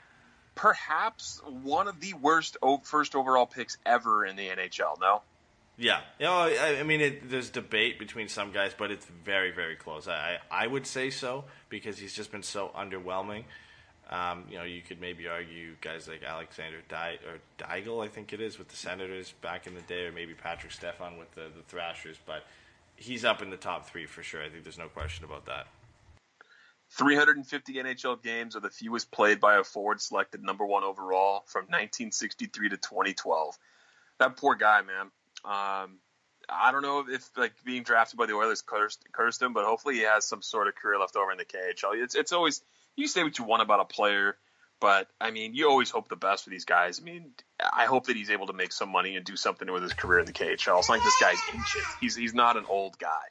Perhaps one of the worst o- first overall picks ever in the N H L, no? Yeah, you know, I, I mean, it, there's debate between some guys, but it's very, very close. I, I would say so because he's just been so underwhelming. Um, you know, you could maybe argue guys like Alexander Di- or Deigel, I think it is, with the Senators back in the day, or maybe Patrick Stefan with the, the Thrashers, but he's up in the top three for sure. I think there's no question about that. three hundred fifty N H L games are the fewest played by a forward selected number one overall from nineteen sixty-three to twenty twelve. That poor guy, man. Um, I don't know if like being drafted by the Oilers cursed, cursed him, but hopefully he has some sort of career left over in the K H L. It's it's always, you say what you want about a player, but I mean, you always hope the best for these guys. I mean, I hope that he's able to make some money and do something with his career in the K H L. It's not like this guy's ancient. He's he's not an old guy.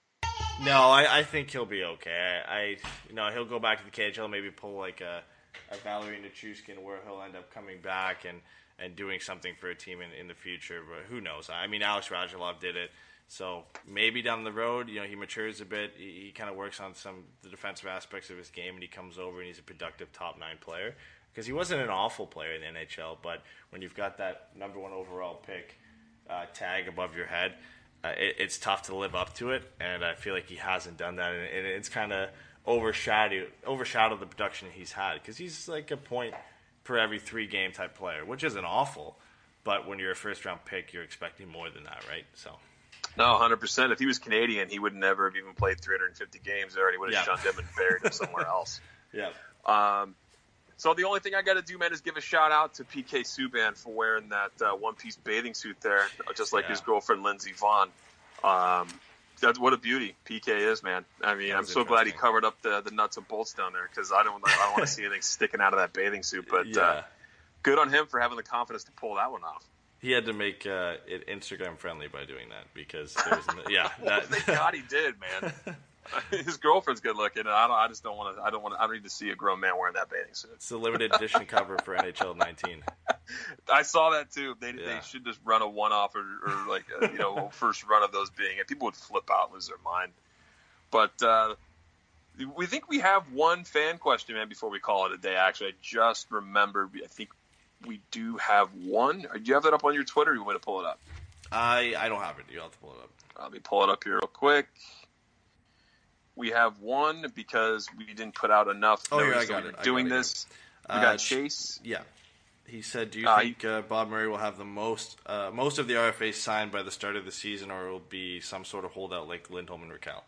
No, I, I think he'll be okay. I, I you know he'll go back to the K H L, maybe pull like a, a Valerie Nichushkin where he'll end up coming back and, and doing something for a team in, in the future. But who knows? I mean, Alex Radulov did it, so maybe down the road, you know, he matures a bit. He, he kind of works on some the defensive aspects of his game, and he comes over and he's a productive top nine player. Because he wasn't an awful player in the N H L, but when you've got that number one overall pick uh, tag above your head. Uh, it, it's tough to live up to it, and I feel like he hasn't done that, and, and it's kind of overshadowed overshadowed the production he's had, because he's like a point per every three game type player, which isn't awful, but when you're a first round pick, you're expecting more than that, right? So, no, one hundred percent. If he was Canadian, he would never have even played three hundred fifty games. They already would have yeah. shunned him and buried him somewhere else. Yeah. Um, so the only thing I got to do, man, is give a shout out to P K Subban for wearing that uh, one-piece bathing suit there, just like yeah. his girlfriend Lindsey Vonn. Um, that's what a beauty P K is, man. I mean, I'm so glad he covered up the, the nuts and bolts down there, because I don't I don't want to see anything sticking out of that bathing suit. But yeah. uh, good on him for having the confidence to pull that one off. He had to make uh, it Instagram friendly by doing that, because there was no, yeah. well, that, thank God he did, man. His girlfriend's good looking, and I don't. I just don't want to. I don't want. I don't need to see a grown man wearing that bathing suit. It's the limited edition cover for N H L nineteen. I saw that too. They yeah. they should just run a one off or, or like a, you know first run of those being. People would flip out, lose their mind. But uh, we think we have one fan question, man. Before we call it a day, actually, I just remembered. I think we do have one. Do you have that up on your Twitter? Or you want me to pull it up? I I don't have it. You have to pull it up. Let me pull it up here real quick. We have one because we didn't put out enough oh, notice yeah, I that got we it. were doing got this. It. We got uh, Chase. Yeah. He said, do you uh, think uh, Bob Murray will have the most uh, most of the R F As signed by the start of the season, or it will be some sort of holdout like Lindholm and Rakell?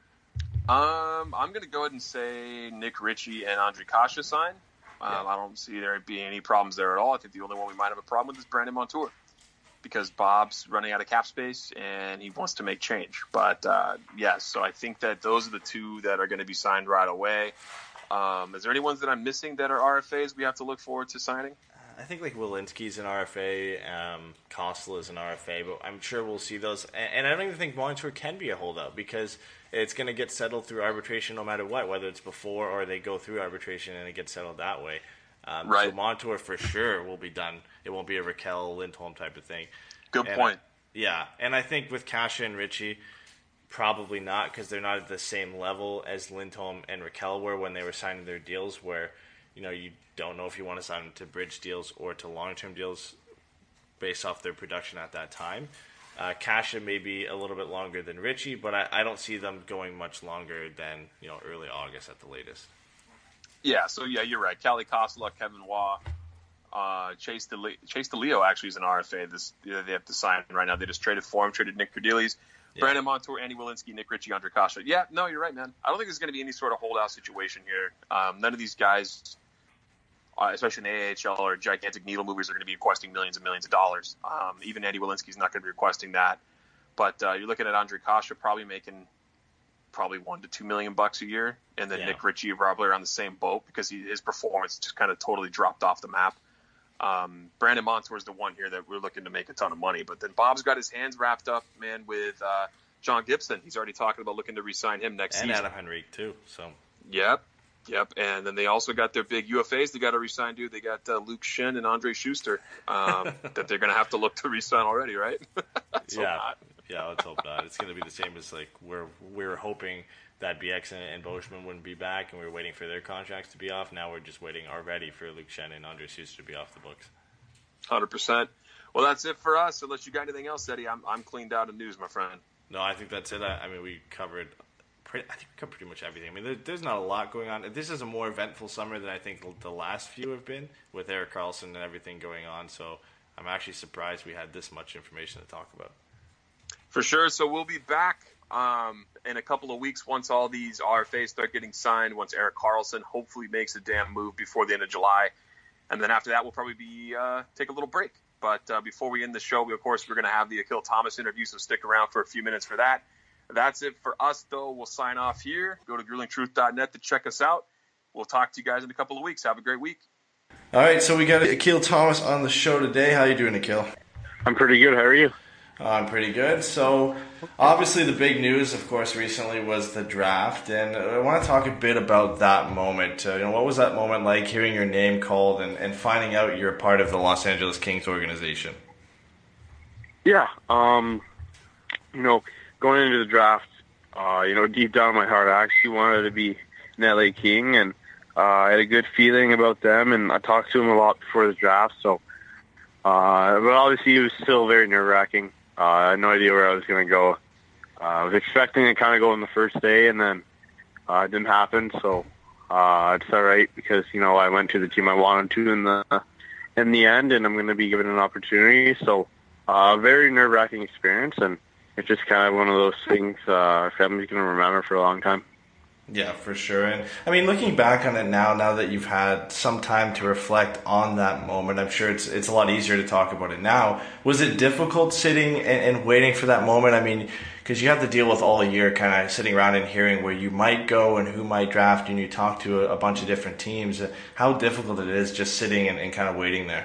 Um, I'm going to go ahead and say Nick Ritchie and Andre Kasha sign. Um, yeah. I don't see there being any problems there at all. I think the only one we might have a problem with is Brandon Montour, because Bob's running out of cap space and he wants to make change. But, uh, yes, so I think that those are the two that are going to be signed right away. Um, is there any ones that I'm missing that are R F As we have to look forward to signing? I think like Walensky's an R F A, um, Kostel is an R F A, but I'm sure we'll see those. And, and I don't even think Montour can be a holdout, because it's going to get settled through arbitration no matter what, whether it's before or they go through arbitration and it gets settled that way. Um, right. So Montour for sure will be done. It won't be a Rakell, Lindholm type of thing. Good and point. I, yeah, and I think with Kasha and Ritchie, probably not, because they're not at the same level as Lindholm and Rakell were when they were signing their deals, where you know you don't know if you want to sign them to bridge deals or to long-term deals based off their production at that time. Uh, Kasha may be a little bit longer than Ritchie, but I, I don't see them going much longer than you know early August at the latest. Yeah, so yeah, you're right. Kalle Kosteluk, Kevin Waugh, uh, Chase DeLeo, Chase DeLeo actually is an R F A. This they have to sign right now. They just traded for him, traded Nick Cordelis, yeah. Brandon Montour, Andy Walensky, Nick Ritchie, Andre Kasha. Yeah, no, you're right, man. I don't think there's going to be any sort of holdout situation here. Um, none of these guys, uh, especially in the A H L, or gigantic needle movers, are going to be requesting millions and millions of dollars. Um, even Andy Walensky's not going to be requesting that. But uh, you're looking at Andre Kasha probably making probably one to two million bucks a year, and then yeah. Nick Ritchie probably are on the same boat, because he, his performance just kind of totally dropped off the map. Um, Brandon Montour is the one here that we're looking to make a ton of money, but then Bob's got his hands wrapped up, man, with uh, John Gibson. He's already talking about looking to re-sign him next and season. And Adam Henrique too. So. Yep, yep. And then they also got their big U F As they got to re-sign, dude. They got uh, Luke Shin and Andre Schuster um, that they're going to have to look to re-sign already, right? yeah, not. yeah. Let's hope not. It's going to be the same as like we're we're hoping that B X and, and Boschman wouldn't be back, and we were waiting for their contracts to be off. Now we're just waiting already for Luke Shen and Andre Schuster to be off the books. one hundred percent. Well, that's it for us. Unless you got anything else, Eddie, I'm I'm cleaned out of news, my friend. No, I think that's it. I, I mean, we covered pretty, I think we covered pretty much everything. I mean, there, there's not a lot going on. This is a more eventful summer than I think the last few have been, with Erik Karlsson and everything going on. So I'm actually surprised we had this much information to talk about. For sure. So we'll be back um, in a couple of weeks, once all these R F As start getting signed, once Erik Karlsson hopefully makes a damn move before the end of July. And then after that, we'll probably be uh, take a little break. But uh, before we end the show, we, of course, we're going to have the Akil Thomas interview, so stick around for a few minutes for that. That's it for us, though. We'll sign off here. Go to grueling truth dot net to check us out. We'll talk to you guys in a couple of weeks. Have a great week. All right, so we got Akil Thomas on the show today. How you doing, Akil? I'm pretty good. How are you? Uh, I'm pretty good. So, obviously, the big news, of course, recently was the draft, and I want to talk a bit about that moment. Uh, you know, what was that moment like, hearing your name called and, and finding out you're a part of the Los Angeles Kings organization? Yeah, um, you know, going into the draft, uh, you know, deep down in my heart, I actually wanted to be an L A King, and uh, I had a good feeling about them, and I talked to them a lot before the draft, so, uh, but obviously it was still very nerve-wracking. Uh, I had no idea where I was going to go. Uh, I was expecting to kind of go on the first day, and then uh, it didn't happen. So uh, it's all right because you know I went to the team I wanted to in the in the end, and I'm going to be given an opportunity. So uh, very nerve-wracking experience, and it's just kind of one of those things uh, our family's going to remember for a long time. Yeah, for sure. And I mean, looking back on it now, now that you've had some time to reflect on that moment, I'm sure it's it's a lot easier to talk about it now. Was it difficult sitting and, and waiting for that moment? I mean, because you have to deal with all year kind of sitting around and hearing where you might go and who might draft, and you talk to a, a bunch of different teams. How difficult it is just sitting and, and kind of waiting there.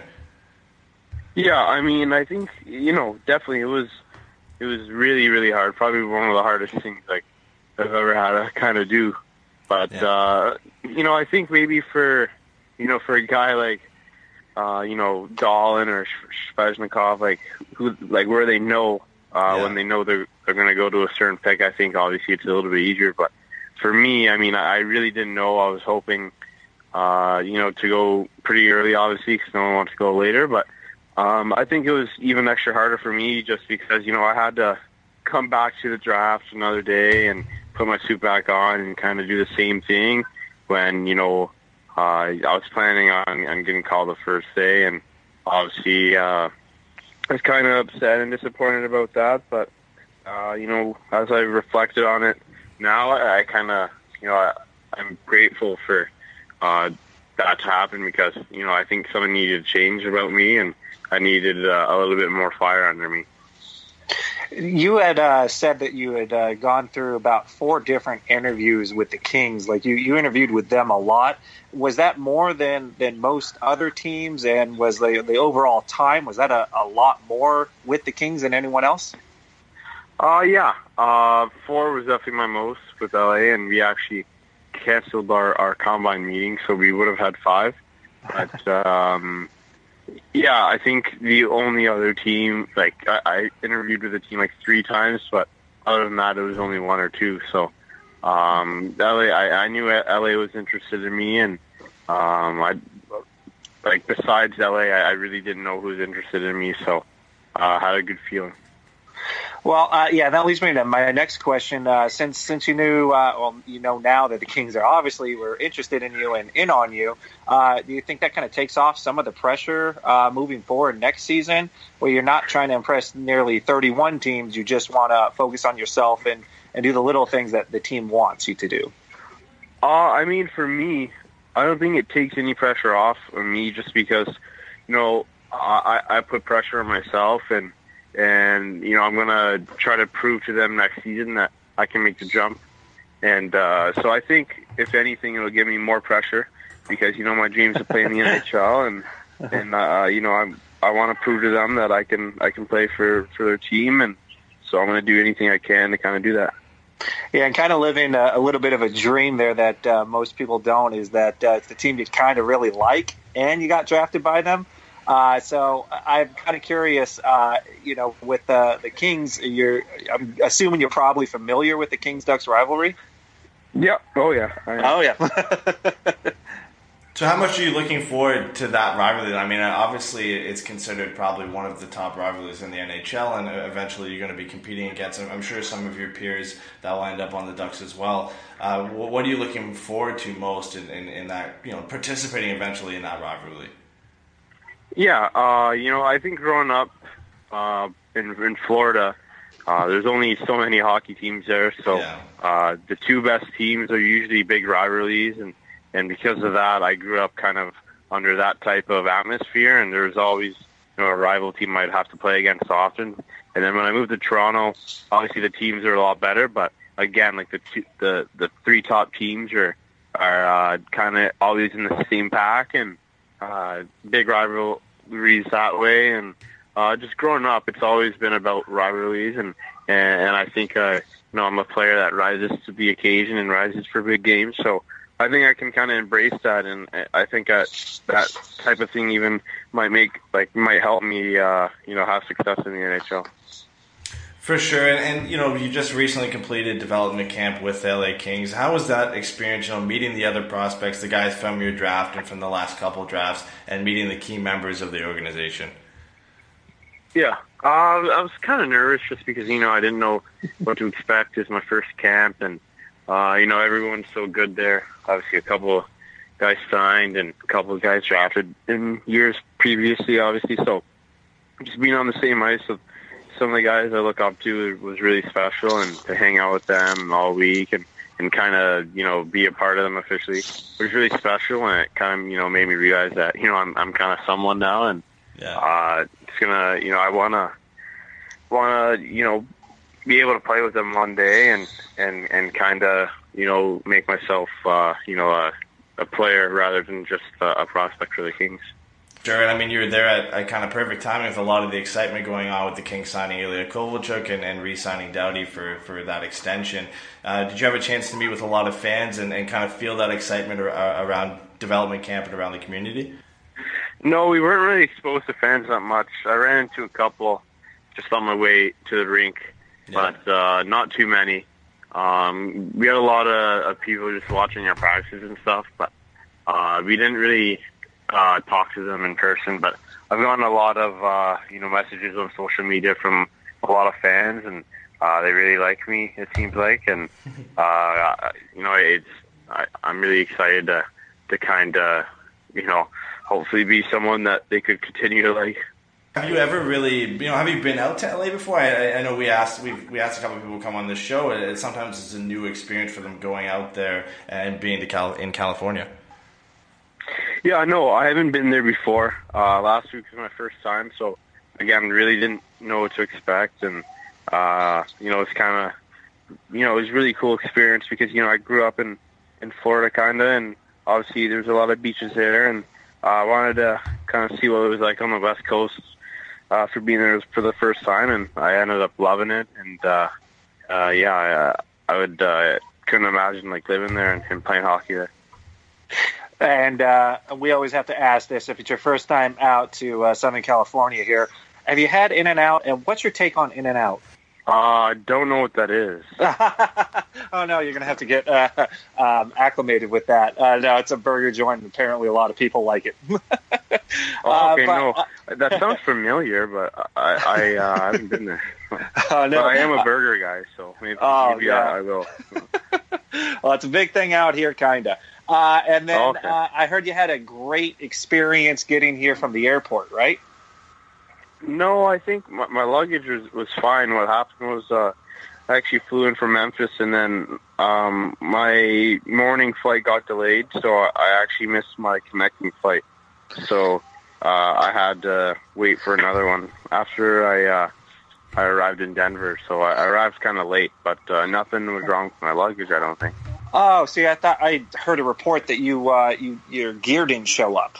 Yeah, I mean, I think, you know, definitely it was it was really, really hard. Probably one of the hardest things like I've ever had to kind of do. But, yeah. uh, you know, I think maybe for, you know, for a guy like, uh, you know, Dahlin or Svechnikov, like, who, like where they know, uh, yeah. when they know they're, they're going to go to a certain pick, I think obviously it's a little bit easier. But for me, I mean, I really didn't know. I was hoping, uh, you know, to go pretty early, obviously, because no one wants to go later. But um, I think it was even extra harder for me just because, you know, I had to come back to the draft another day and put my suit back on and kind of do the same thing when, you know, uh, I was planning on, on getting called the first day. And obviously, uh, I was kind of upset and disappointed about that. But, uh, you know, as I reflected on it now, I, I kind of, you know, I, I'm grateful for uh, that to happen because, you know, I think something needed to change about me and I needed uh, a little bit more fire under me. You had uh, said that you had uh, gone through about four different interviews with the Kings. Like you, you interviewed with them a lot. Was that more than, than most other teams? And was the the overall time, was that a, a lot more with the Kings than anyone else? Uh, yeah. Uh, four was definitely my most with L A, and we actually canceled our, our combine meeting, so we would have had five. But um, yeah, I think the only other team, like I, I interviewed with the team like three times, but other than that, it was only one or two. So um, L A, I, I knew L A was interested in me, and um, I like besides L A, I, I really didn't know who was interested in me, so I uh, had a good feeling. Well, uh, yeah, that leads me to my next question. Uh, since since you knew, uh, well, you know now that the Kings are obviously were interested in you and in on you, uh, do you think that kind of takes off some of the pressure uh, moving forward next season, where you're not trying to impress nearly thirty-one teams, you just want to focus on yourself and, and do the little things that the team wants you to do? Uh, I mean, for me, I don't think it takes any pressure off of me just because, you know, I, I put pressure on myself and, And, you know, I'm going to try to prove to them next season that I can make the jump. And uh, so I think, if anything, it'll give me more pressure because, you know, my dream is to play in the N H L. And, and uh, you know, I'm, I want to prove to them that I can I can play for, for their team. And so I'm going to do anything I can to kind of do that. Yeah, and kind of living a, a little bit of a dream there that uh, most people don't is that uh, it's the team you kind of really like and you got drafted by them. Uh, so I'm kind of curious, uh, you know, with uh, the Kings, you're, I'm assuming you're probably familiar with the Kings-Ducks rivalry? Yeah. Oh, yeah. Oh, yeah. So how much are you looking forward to that rivalry? I mean, obviously it's considered probably one of the top rivalries in the N H L, and eventually you're going to be competing against them. I'm sure some of your peers that will end up on the Ducks as well. Uh, what are you looking forward to most in, in, in that, you know, participating eventually in that rivalry? Yeah, uh, you know, I think growing up uh, in in Florida, uh, there's only so many hockey teams there. So Yeah. uh, the two best teams are usually big rivalries, and and because of that, I grew up kind of under that type of atmosphere, and there's always, you know, a rival team I'd have to play against often. And then when I moved to Toronto, obviously the teams are a lot better, but again, like the two, the the three top teams are are uh, kind of always in the same pack, and uh, big rivalries that way. And uh, just growing up, it's always been about rivalries, and and, and I think uh, you know, I'm a player that rises to the occasion and rises for big games. So I think I can kind of embrace that, and I think that that type of thing even might make like might help me, uh, you know, have success in the N H L. For sure, and, and you know, you just recently completed development camp with the L A Kings. How was that experience? You know, meeting the other prospects, the guys from your draft and from the last couple drafts, and meeting the key members of the organization. Yeah, uh, I was kind of nervous just because, you know, I didn't know what to expect as my first camp, and uh, you know, everyone's so good there. Obviously, a couple of guys signed and a couple of guys drafted in years previously, obviously. So just being on the same ice with some of the guys I look up to was really special, and to hang out with them all week and, and kind of, you know, be a part of them officially was really special. And it kind of, you know, made me realize that, you know, I'm I'm kind of someone now, and Yeah. uh, it's gonna, you know, I wanna wanna, you know, be able to play with them one day, and and and kind of, you know, make myself, uh, you know, a a player rather than just a, a prospect for the Kings. Sure, and I mean, you were there at, at kind of perfect timing with a lot of the excitement going on with the Kings signing Ilya Kovalchuk and, and re-signing Doughty for, for that extension. Uh, did you have a chance to meet with a lot of fans and, and kind of feel that excitement ar- around development camp and around the community? No, we weren't really exposed to fans that much. I ran into a couple just on my way to the rink, Yeah. but uh, not too many. Um, we had a lot of, of people just watching our practices and stuff, but uh, we didn't really uh, talk to them in person. But I've gotten a lot of uh, you know, messages on social media from a lot of fans, and uh, they really like me, it seems like. And uh, you know, it's I, I'm really excited to to kind of, you know, hopefully be someone that they could continue to like. Have you ever really, you know, have you been out to L A before? I, I know we asked we we asked a couple of people to come on this show. It, sometimes it's a new experience for them going out there and being to Cal, in California. Yeah, no, I haven't been there before. Uh, last week was my first time, so again, really didn't know what to expect, and uh, you know, it's kind of, you know, it was a really cool experience because, you know, I grew up in in Florida, kind of, and obviously there's a lot of beaches there, and uh, I wanted to kind of see what it was like on the West Coast uh, for being there for the first time, and I ended up loving it, and uh, uh, yeah, I, I would uh, couldn't imagine like living there and, and playing hockey there. And uh, we always have to ask this: if it's your first time out to uh, Southern California here, have you had In-N-Out, and what's your take on In-N-Out? I uh, don't know what that is. Oh, no, you're going to have to get uh, um, acclimated with that. Uh, no, it's a burger joint, and apparently a lot of people like it. Oh, uh, but, okay, no, that sounds familiar, but I, I uh, haven't been there. Uh, no. But I am a burger guy, so maybe, Oh, maybe yeah. I, I will. Well, it's a big thing out here, kind of. Uh, and then Okay. uh, I heard you had a great experience getting here from the airport, right? No, I think my, my luggage was, was fine. What happened was uh, I actually flew in from Memphis, and then um, my morning flight got delayed, so I actually missed my connecting flight. So uh, I had to wait for another one after I uh, I arrived in Denver. So I arrived kind of late, but uh, nothing was wrong with my luggage, I don't think. Oh, see, I thought I heard a report that you uh, you your gear didn't show up.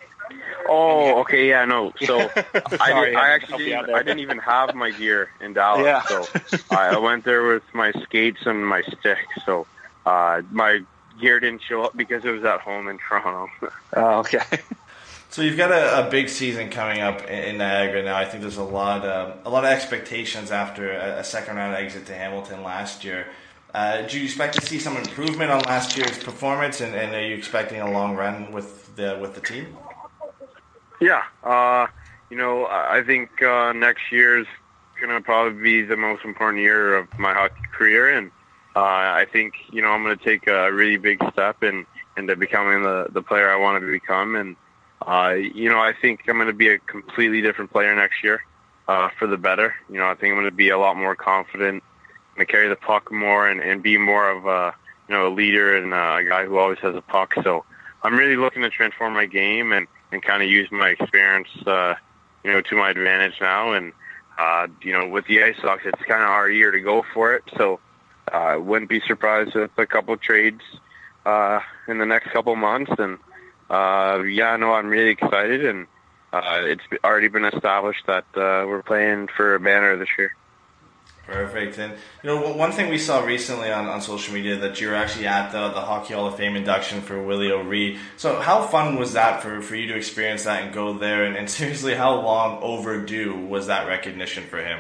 Oh, okay, yeah, no. So I, Sorry, did, I I had to help actually you out didn't, there. I didn't even have my gear in Dallas. Yeah. So I, I went there with my skates and my stick. So uh, my gear didn't show up because it was at home in Toronto. Oh, okay. So you've got a, a big season coming up in, in Niagara now. I think there's a lot, uh, a lot of expectations after a, a second round exit to Hamilton last year. Uh, do you expect to see some improvement on last year's performance, and, and are you expecting a long run with the with the team? Yeah, uh, you know, I I think uh, next year's going to probably be the most important year of my hockey career, and uh, I think, you know, I'm going to take a really big step in into becoming the, the player I want to become, and uh, you know, I think I'm going to be a completely different player next year. uh, for the better. You know, I think I'm going to be a lot more confident, going to carry the puck more, and, and be more of a you know a leader and uh, a guy who always has a puck. So I'm really looking to transform my game and, and kind of use my experience, uh, you know, to my advantage now. And uh, you know, with the Ice Sox, it's kind of our year to go for it. So I uh, wouldn't be surprised with a couple of trades uh, in the next couple of months. And uh, yeah, no, I'm really excited, and uh, it's already been established that uh, we're playing for a banner this year. Perfect. And you know, one thing we saw recently on, on social media that you were actually at the, the Hockey Hall of Fame induction for Willie O'Ree. So how fun was that for, for you to experience that and go there? And, and seriously, how long overdue was that recognition for him?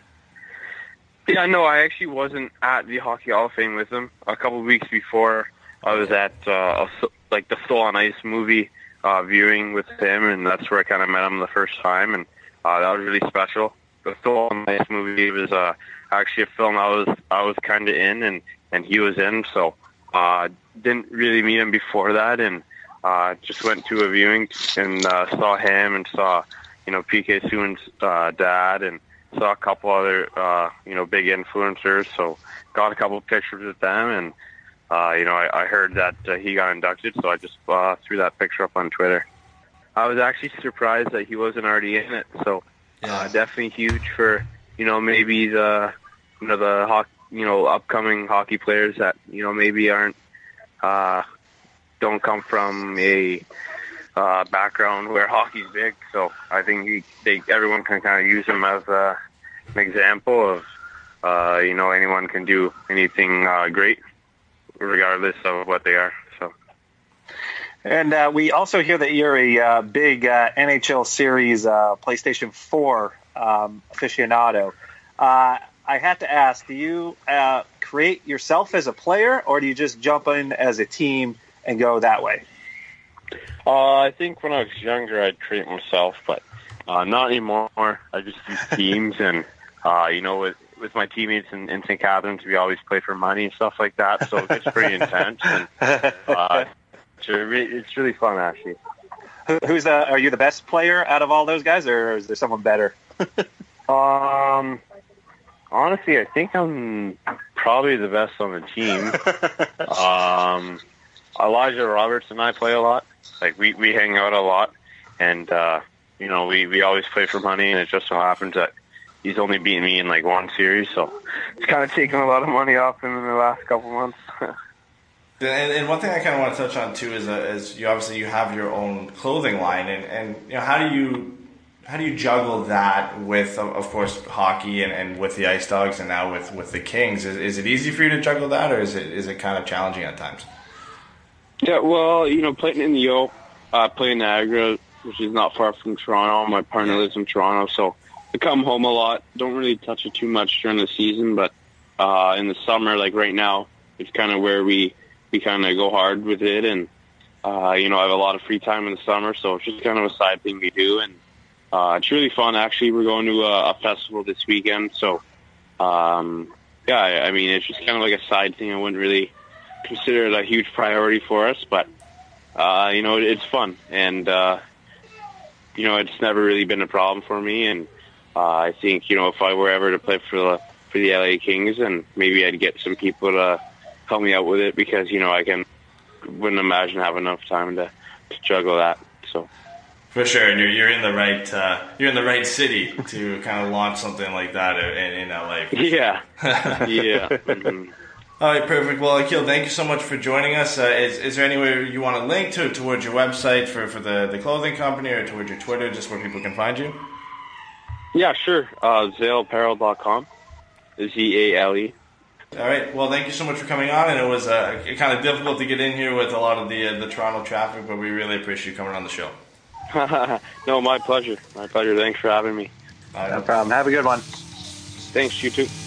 Yeah, no, I actually wasn't at the Hockey Hall of Fame with him. A couple of weeks before, I was at uh, a, like the Soul on Ice movie uh, viewing with him, and that's where I kind of met him the first time, and uh, that was really special. The Soul on Ice movie was uh, actually a film I was I was kind of in, and, and he was in, so uh, didn't really meet him before that, and uh, just went to a viewing and uh, saw him and saw you know P K Subban's uh, dad, and saw a couple other uh, you know big influencers, so got a couple of pictures with them, and uh, you know I, I heard that uh, he got inducted, so I just uh, threw that picture up on Twitter. I was actually surprised that he wasn't already in it, so. Yeah. Uh, definitely huge for you know maybe the you know the ho- you know upcoming hockey players that you know maybe aren't uh, don't come from a uh, background where hockey's big. So I think he, they everyone can kind of use him as uh, an example of uh, you know anyone can do anything uh, great regardless of what they are. So. And uh, we also hear that you're a uh, big uh, N H L series uh, PlayStation four um, aficionado. Uh, I have to ask, do you uh, create yourself as a player, or do you just jump in as a team and go that way? Uh, I think when I was younger, I'd create myself, but uh, not anymore. I just use teams, and uh, you know, with with my teammates in, in Saint Catharines, we always play for money and stuff like that. So it's pretty intense. And, uh, it's really fun, actually. Who's the? Are you the best player out of all those guys, or is there someone better? um, honestly, I think I'm probably the best on the team. um, Elijah Roberts and I play a lot. Like we, we hang out a lot, and uh, you know we, we always play for money. And it just so happens that he's only beaten me in like one series, so it's kind of taken a lot of money off him in the last couple months. And, and one thing I kind of want to touch on too is, uh, is you obviously you have your own clothing line, and, and you know how do you how do you juggle that with of, of course hockey and, and with the Ice Dogs and now with, with the Kings? Is, is it easy for you to juggle that, or is it is it kind of challenging at times? Yeah, well, you know, playing in the O, uh, playing Niagara, which is not far from Toronto. My partner lives in Toronto, so I come home a lot. Don't really touch it too much during the season, but uh, in the summer, like right now, it's kind of where we. We kind of go hard with it, and uh, you know, I have a lot of free time in the summer, so it's just kind of a side thing we do, and uh, it's really fun. Actually, we're going to a, a festival this weekend, so um, yeah, I, I mean, it's just kind of like a side thing. I wouldn't really consider it a huge priority for us, but uh, you know, it, it's fun, and uh, you know, it's never really been a problem for me, and uh, I think you know, if I were ever to play for the for the L A Kings, and maybe I'd get some people to help me out with it, because you know I can wouldn't imagine having enough time to, to juggle that. So for sure, and you're you're in the right uh, you're in the right city to kind of launch something like that in, in L A. Yeah, yeah. Mm-hmm. All right, perfect. Well, Akil, thank you so much for joining us. Uh, is is there anywhere you want to link to towards your website for, for the, the clothing company, or towards your Twitter, just where people can find you? Yeah, sure. Uh, zale apparel dot com. Z A L E. All right. Well, thank you so much for coming on, and it was uh, kind of difficult to get in here with a lot of the uh, the Toronto traffic, but we really appreciate you coming on the show. No, my pleasure. My pleasure. Thanks for having me. No problem. Have a good one. Thanks, you too.